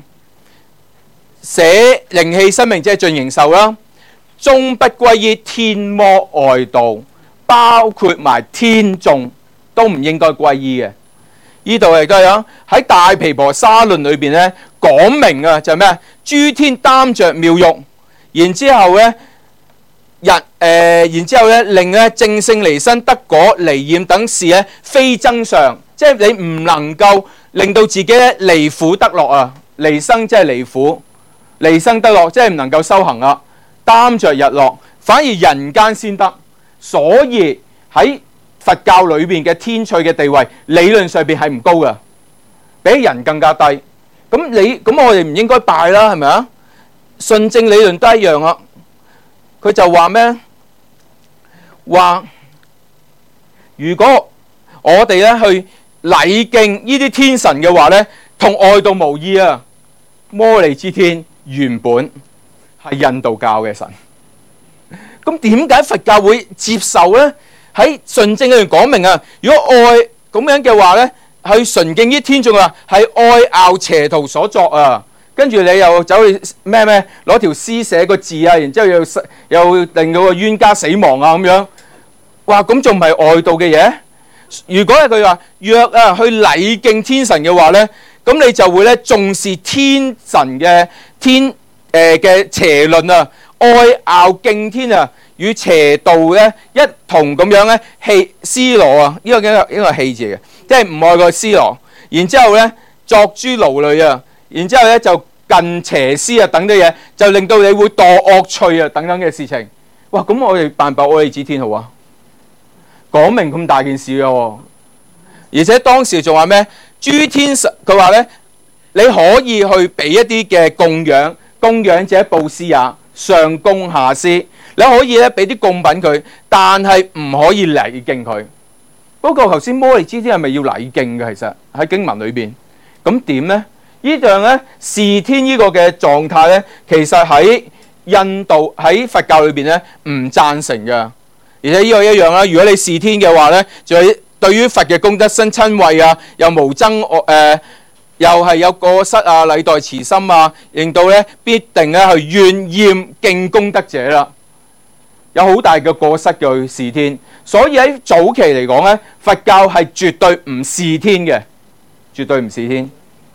捨靈氣生命即係盡形壽啦，終不皈依天魔外道，包括埋天眾都唔應該皈依嘅。呢度亦都係啊！喺大毗婆沙論裏邊咧講明啊，就係咩？諸天擔着妙玉，然之後咧日誒，然之後咧令咧正性離身得果離厭等事咧非增上，即係你唔能夠令到自己咧離苦得樂啊！離生即係離苦，離生得樂即係唔能夠修行啊！擔着日樂，反而人間先得，所以喺佛教裏邊嘅天趣嘅地位，理論上邊係唔高嘅，比人更加低。咁你咁我哋唔應該拜啦，係咪啊？順正理論都一樣啊。佢就話咩？話如果我哋咧去禮敬呢啲天神嘅話咧，同外道無異啊。摩利支天原本係印度教嘅神，咁點解佛教會接受咧？喺順正裏邊講明啊，如果愛咁樣嘅話咧，去純敬啲天眾啊，係愛拗邪徒所作啊。跟住你又走去咩咩攞條詩寫個字啊，然之後又又令到個冤家死亡啊咁樣。哇！咁仲唔係外道嘅嘢？如果係佢話若啊去禮敬天神嘅話咧，咁你就會咧重視天神嘅天誒嘅、呃、邪論啊，愛拗敬天啊。與邪道咧一同咁樣咧棄思羅啊，呢、這個呢個呢個棄字嘅，即係唔愛個思羅。然之後咧作諸勞累啊，然之後咧就近邪思啊等啲嘢，就令到你會墮惡趣啊等等嘅事情。哇！咁我哋辦唔辦摩利支天好啊？講明咁大件事嘅喎，而且當時仲話咩？諸天神佢話咧，你可以去俾一啲嘅供養，供養者布施也，上供下施。你可以咧俾啲供品佢，但係唔可以禮敬佢。不過頭先摩利支天係咪要禮敬嘅？其實喺經文裏邊，咁點呢？呢樣咧視天呢個嘅狀態咧，其實喺印度喺佛教裏邊咧唔贊成嘅，而而且呢個一樣啦。如果你視天嘅話咧，就係對於佛嘅功德生瞋恚啊，又無憎惡誒，又係有過失啊，禮待慈心啊，令到咧必定咧去怨厭敬功德者啦。有好大嘅過失嘅去視天，所以喺早期嚟講咧，佛教係絕對唔視天嘅，絕對唔視天。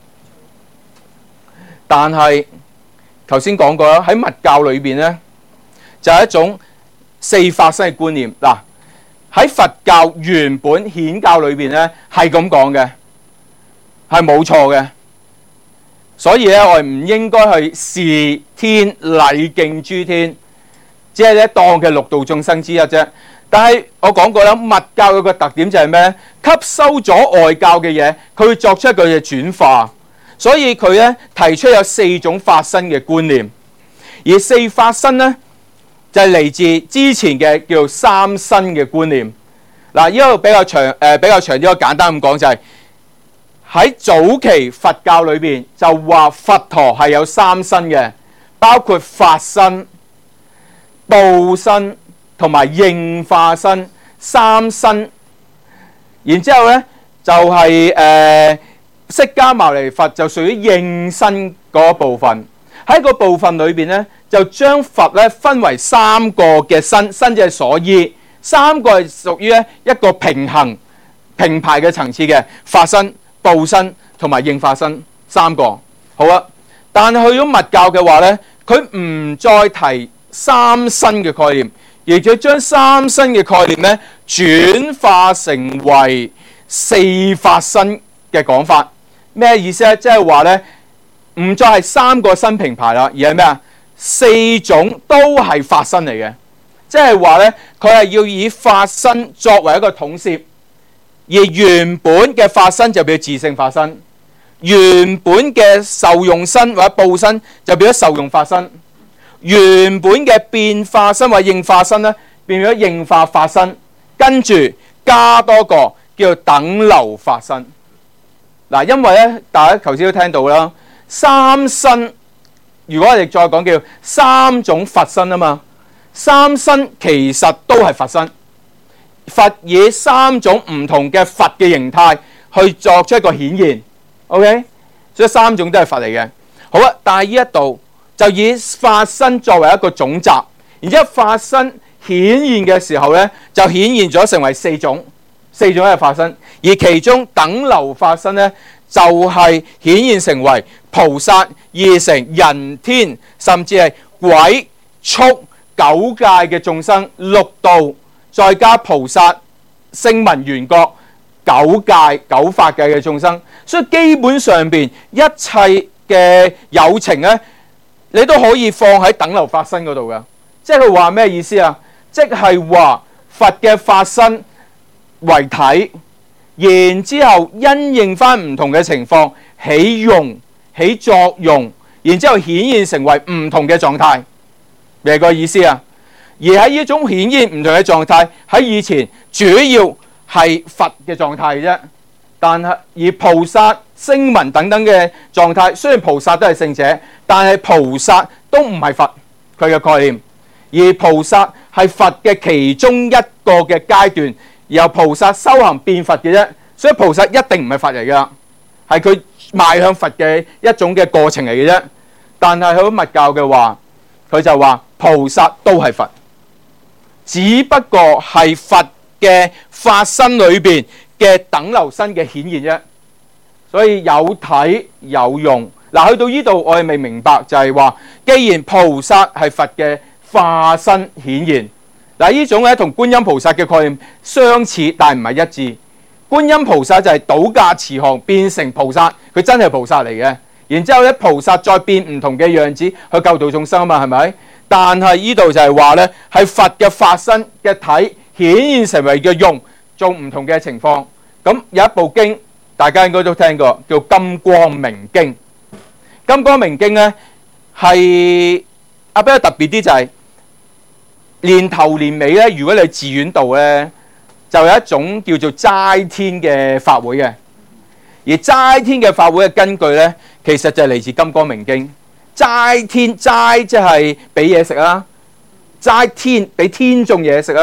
但係頭先講過啦，喺密教裏邊咧，就係一種四法身嘅觀念。嗱，喺佛教原本顯教裏邊咧係咁講嘅，係冇錯嘅。所以咧，我哋唔應該去視天禮敬諸天。只係咧當嘅六道眾生之一啫，但係我講過啦，密教有個特點就係咩？吸收咗外教嘅嘢，佢會作出一個嘅轉化，所以佢咧提出有四種法身嘅觀念，而四法身咧就係嚟自之前嘅叫做三身嘅觀念。嗱，呢個比較長誒、呃、比較長啲，我簡單咁講就係、是、喺早期佛教裏邊就話佛陀係有三身嘅，包括法身、報身同埋應化身三身，然之後咧就係、是、誒、呃、釋迦牟尼佛就屬於應身嗰部分。喺個部分裏邊咧，就將佛咧分為三個嘅身，身就係所依，三個係屬於咧一個平衡平排嘅層次嘅法身、報身同埋應化身三個。好啊，但係去咗密教嘅話咧，佢唔再提三身嘅概念，亦就將三身嘅概念咧轉化成為四法身嘅講法。咩意思咧？即係話咧唔再係三個身平排啦，而係咩啊？四種都係法身嚟嘅。即係話咧，佢係要以法身作為一個統攝，而原本嘅法身就變咗自性法身，原本嘅受用身或者報身就變咗受用法身。原本嘅變化身或應化身咧，變咗應化法身，跟住加多個叫做等流法身。嗱，因為咧，大家頭先都聽到啦，三身，如果我哋再講叫三種佛身啊嘛，三身其實都係佛身。佛以三種唔同嘅佛嘅形態去作出一個顯現 ，OK， 所以三種都係佛嚟嘅。好啊，但係呢一度就以法身作為一個總集，然之後法身顯現嘅時候咧，就顯現咗成為四種，四種嘅法身，而其中等流法身咧，就係、是、顯現成為菩薩、二乘、人天，甚至係鬼、畜、九界嘅眾生，六道再加菩薩、聲聞、緣覺、九界、九法界嘅眾生，所以基本上邊一切嘅有情咧，你都可以放喺等流法身嗰度噶。即係佢話咩意思啊？即係話佛嘅法身為體，然之後因應翻唔同嘅情況起用、起作用，然之後顯現成為唔同嘅狀態，咩個意思啊？而喺呢種顯現唔同嘅狀態，喺以前主要係佛嘅狀態啫。但係而菩薩、聲聞等等嘅狀態，雖然菩薩都係聖者，但係菩薩都唔係佛佢嘅概念。而菩薩係佛嘅其中一個嘅階段，由菩薩修行變佛嘅啫。所以菩薩一定唔係佛嚟噶，係佢邁向佛嘅一種嘅過程嚟嘅啫。但係喺密教嘅話，佢就話菩薩都係佛，只不過係佛嘅法身裏邊嘅等流身嘅顯現啫。所以有體有用。嗱，去到呢度我哋未明白就係話，既然菩薩係佛嘅化身顯現，嗱，呢種咧同觀音菩薩嘅概念相似，但係唔係一致。觀音菩薩就係倒駕慈航變成菩薩，佢真係菩薩嚟嘅。然之後咧，菩薩再變唔同嘅樣子去救度眾生啊嘛，係咪？但係呢度就係話咧，係佛嘅法身嘅體顯現成為嘅用，做唔同嘅情況。咁有一部經大家應該都聽過，叫《金光明經》。《金光明經》咧係啊比較特別啲，就係年頭年尾咧，如果你喺寺院度咧，就有一種叫做齋天嘅法會嘅。而齋天嘅法會嘅根據咧，其實就係嚟自《金光明經》。齋天齋即係俾嘢食啦，齋天俾天眾嘢食啦。其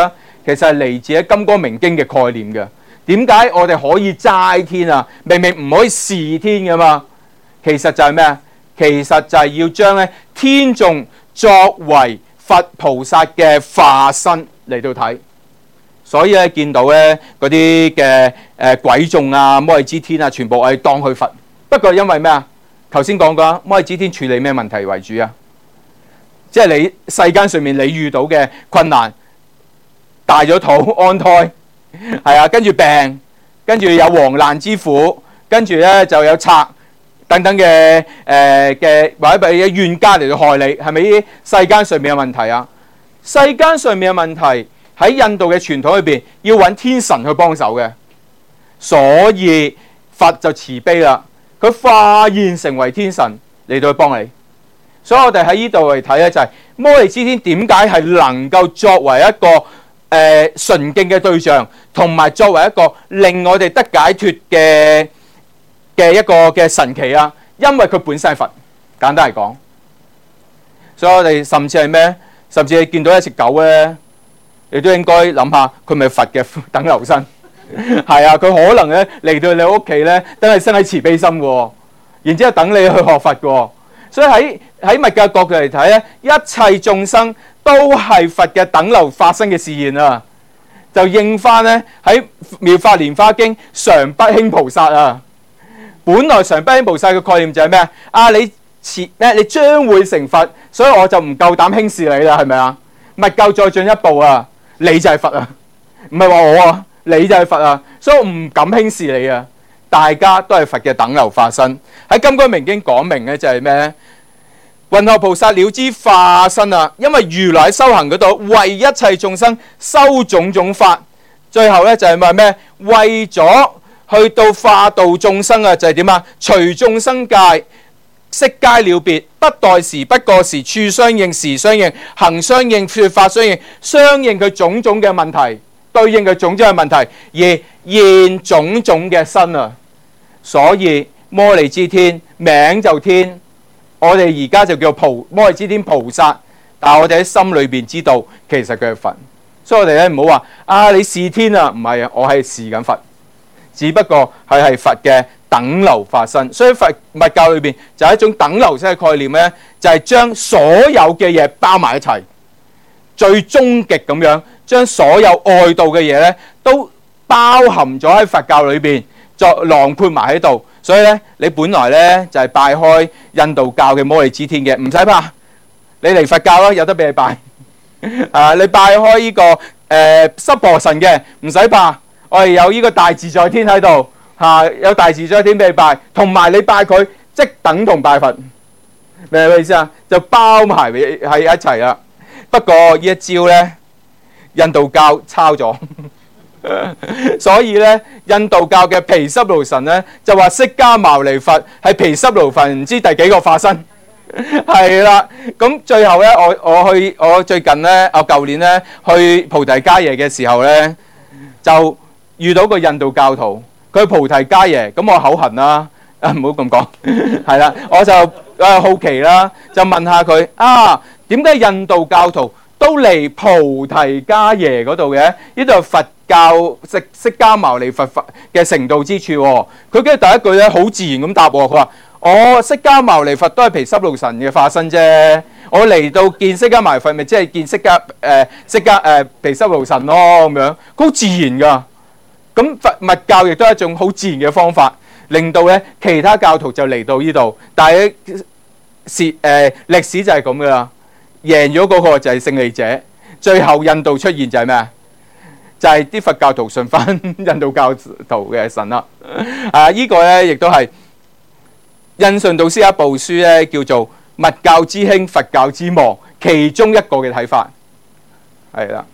其實係嚟自喺《金光明經》嘅概念嘅。點解我哋可以齋天啊？明明唔可以視天噶嘛？其實就係咩啊？其實就係要將咧天眾作為佛菩薩嘅化身嚟到睇。所以咧見到咧嗰啲嘅誒鬼眾啊、摩利支天啊，全部我哋當佢佛。不過因為咩啊？頭先講過，摩利支天處理咩問題為主啊？即係你世間上面你遇到嘅困難，大咗肚安胎。係啊，跟住病，跟住有黃難之苦，跟住咧就有賊等等嘅誒嘅或者俾冤家嚟到害你，係咪呢啲世間上面嘅問題啊？世間上面嘅問題喺印度嘅傳統裏邊，要揾天神去幫手嘅，所以佛就慈悲啦，佢化現成為天神嚟到去幫你。所以我哋喺呢度嚟睇咧，就係摩利支天點解係能夠作為一個誒、呃、純敬嘅對象，同埋作為一個令我哋得解脫嘅嘅一個嘅神奇啊！因為佢本身係佛，簡單嚟講。所以我哋甚至係咩？甚至係見到一隻狗咧，你都應該諗下，佢咪佛嘅等流身？係啊，佢可能咧嚟到你屋企咧，等係生喺慈悲心嘅，然之後等你去學佛嘅。所以喺喺密教角度嚟睇咧，一切眾生都係佛嘅等流發生嘅示現啊！就應翻咧喺《妙法蓮華經》常不輕菩薩啊！本來常不輕菩薩嘅概念就係咩啊？啊，你切咩？你將會成佛，所以我就唔夠膽輕視你啦，係咪啊？密教再進一步啊，你就係佛啊，唔係話我啊，你就係佛啊，所以我唔敢輕視你啊！大家都係佛嘅等流化身。喺《金剛明經》講明咧就係咩咧？雲何菩薩了知化身啊！因為如來喺修行嗰度為一切眾生修種種法，最後咧就係話咩？為咗去到化度眾生啊，就係點啊？隨眾生界，悉皆了別，不待時，不過時，處相應，時相應，行相應，說法相應，相應佢種種嘅問題，對應佢種種嘅問題，而現種種嘅身啊！所以摩利支天名就天，我哋而家就叫菩摩利支天菩薩，但係我哋喺心裏邊知道，其實佢係佛。所以我哋咧唔好話啊，你視天啊，唔係啊，我係視緊佛，只不過佢係佛嘅等流化身。所以佛密教裏邊就係一種等流式嘅概念咧，就係將所有嘅嘢包埋一齊，最終極咁樣將所有外道嘅嘢咧都包含咗喺佛教裏邊，作囊括埋喺度。所以咧，你本來咧就係拜開印度教嘅摩利支天嘅，唔使怕，你嚟佛教啦，有得俾你拜。啊，你拜開呢個誒濕婆神嘅，唔使怕，我哋有呢個大自在天喺度，嚇有大自在天俾你拜，同埋你拜佢即等同拜佛，明唔明意思啊？就包埋喺一齊啦。不過呢一招咧，印度教抄咗。所以咧，印度教嘅毗濕奴神咧就話釋迦牟尼佛係毗濕奴佛唔知第幾個化身，係啦。咁最後咧，我我去我最近咧，我舊年咧去菩提伽耶嘅時候咧，就遇到個印度教徒，佢菩提伽耶，咁我口痕啦，啊唔好咁講，係啦，我就誒好奇啦，就問下佢啊，點解印度教徒都嚟菩提伽耶嗰度嘅？呢度係佛教釋釋迦牟尼佛佛嘅成道之處。佢跟住第一句咧，好自然咁答我，佢話：我釋迦牟尼佛都係毗濕奴神嘅化身啫。我嚟到見釋迦牟尼佛，咪即係見釋迦誒釋迦誒毗濕奴神咯咁樣。佢好自然噶。咁佛密教亦都係一種好自然嘅方法，令到咧其他教徒就嚟到呢度。但係史誒歷史就係咁噶啦。贏咗嗰個就係勝利者，最後印度出現就係咩啊？就係、是、啲佛教徒信翻印度教徒嘅神啦。啊，呢、這個咧亦都係印順導師一部書咧，叫做《密教之興，佛教之亡》，其中一個嘅睇法係啦。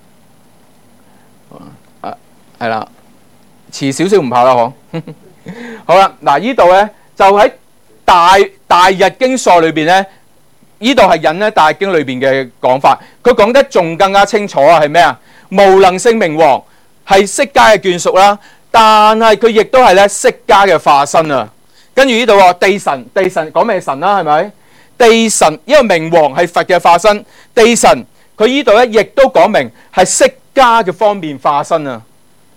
啊，係啦，遲少少唔怕啦，嗬。好啦，嗱，呢度咧就喺大大日經疏裏邊咧。呢度係引咧《大經》裏邊嘅講法，佢講得仲更加清楚啊！係咩啊？無能勝明王係釋迦嘅眷屬啦，但係佢亦都係咧釋迦嘅化身啊！跟住呢度話地神，地神講咩神啦？係咪？地神因為明王係佛嘅化身，地神佢呢度咧亦都講明係釋家嘅方面化身啊！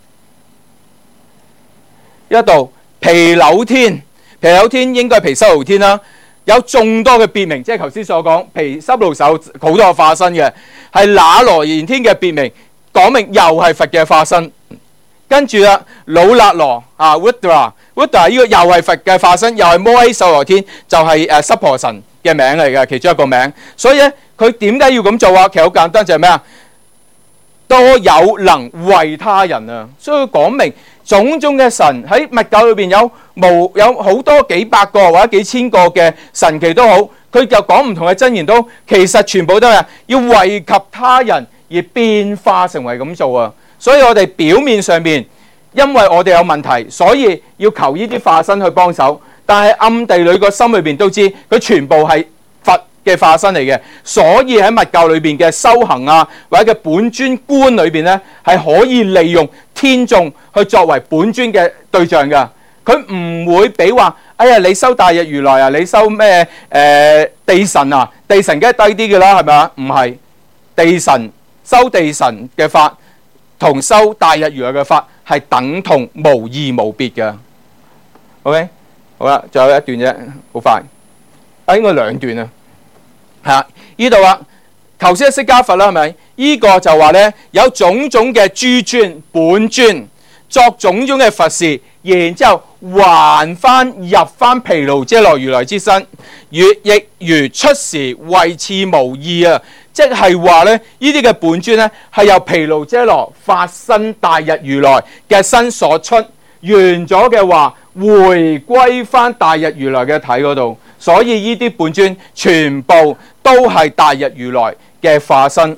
一度毗柳天，毗柳天應該係毗濕奴天啦，有眾多嘅別名，即係頭先所講毗濕奴手好多化身嘅，係那羅延天嘅別名，講明又係佛嘅化身。跟住啦，魯勒羅啊 ，Rudra，Rudra 呢個又係佛嘅化身，又係摩犆瘦羅天，就係誒濕婆神嘅名嚟嘅，其中一個名。所以咧，佢點解要咁做啊？其實好簡單，就係咩啊？多有能為他人啊！所以講明種種嘅神喺密教裏邊有無有好多幾百個或者幾千個嘅神奇都好，佢就講唔同嘅真言都，其實全部都係要惠及他人而變化成為咁做啊！所以我哋表面上面，因為我哋有問題，所以要求呢啲化身去幫手，但係暗地裏個心裏邊都知，佢全部係佛嘅化身嚟嘅。所以喺密教裏邊嘅修行啊，或者嘅本尊觀裏邊咧，係可以利用天眾去作為本尊嘅對象噶。佢唔會俾話，哎呀，你修大日如來啊，你修咩誒、呃、地神啊？地神梗係低啲嘅啦，係咪啊？唔係，地神修地神嘅法，同修大日如來嘅法係等同無異無別嘅。OK， 好啦，仲有一段啫，好快。啊，應該兩段啊。係啊，呢度啊，頭先釋迦佛啦，係咪？呢、這個就話咧，有種種嘅諸尊本尊作種種嘅佛事，然之後還翻入翻毗盧遮那如來之身，亦亦如出時位次無異啊！即係話咧，呢啲嘅本尊咧係由毗盧遮那發身大日如來嘅身所出，完咗嘅話回歸翻大日如來嘅體嗰度，所以呢啲本尊全部都係大日如來嘅化身。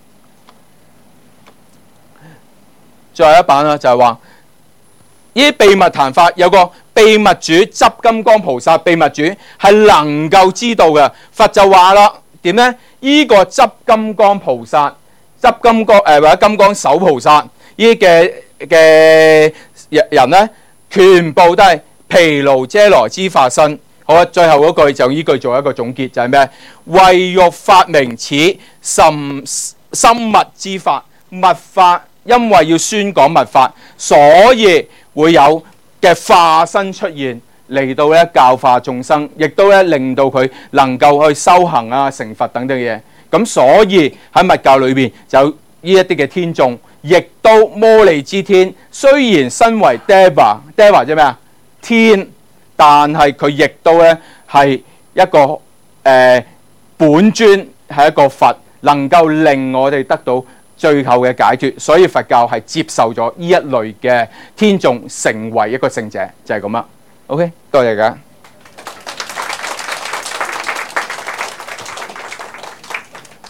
最後一版啦，就係話呢啲秘密談法有個秘密主執金剛菩薩，秘密主係能夠知道嘅。佛就話啦，點呢？呢、這個執金剛菩薩、執金剛誒、呃、或者金剛手菩薩呢啲嘅嘅人呢，全部都係毗盧遮那之化身。好啊，最後嗰句就依句做一個總結，就係、是、咩？為欲發明此甚深密之法，密法。因為要宣講密法，所以會有嘅化身出現嚟到咧教化眾生，亦都咧令到佢能夠去修行啊、成佛等等嘢。咁所以喺密教裏邊就有呢一啲嘅天眾，亦都摩利之天。雖然身為 Deva，Deva 即係咩啊？天，但係佢亦都咧係一個誒、呃、本尊，係一個佛，能夠令我哋得到最後嘅解脫，所以佛教係接受咗呢一類嘅天眾成為一個聖者，就係咁啦。OK，多謝大家。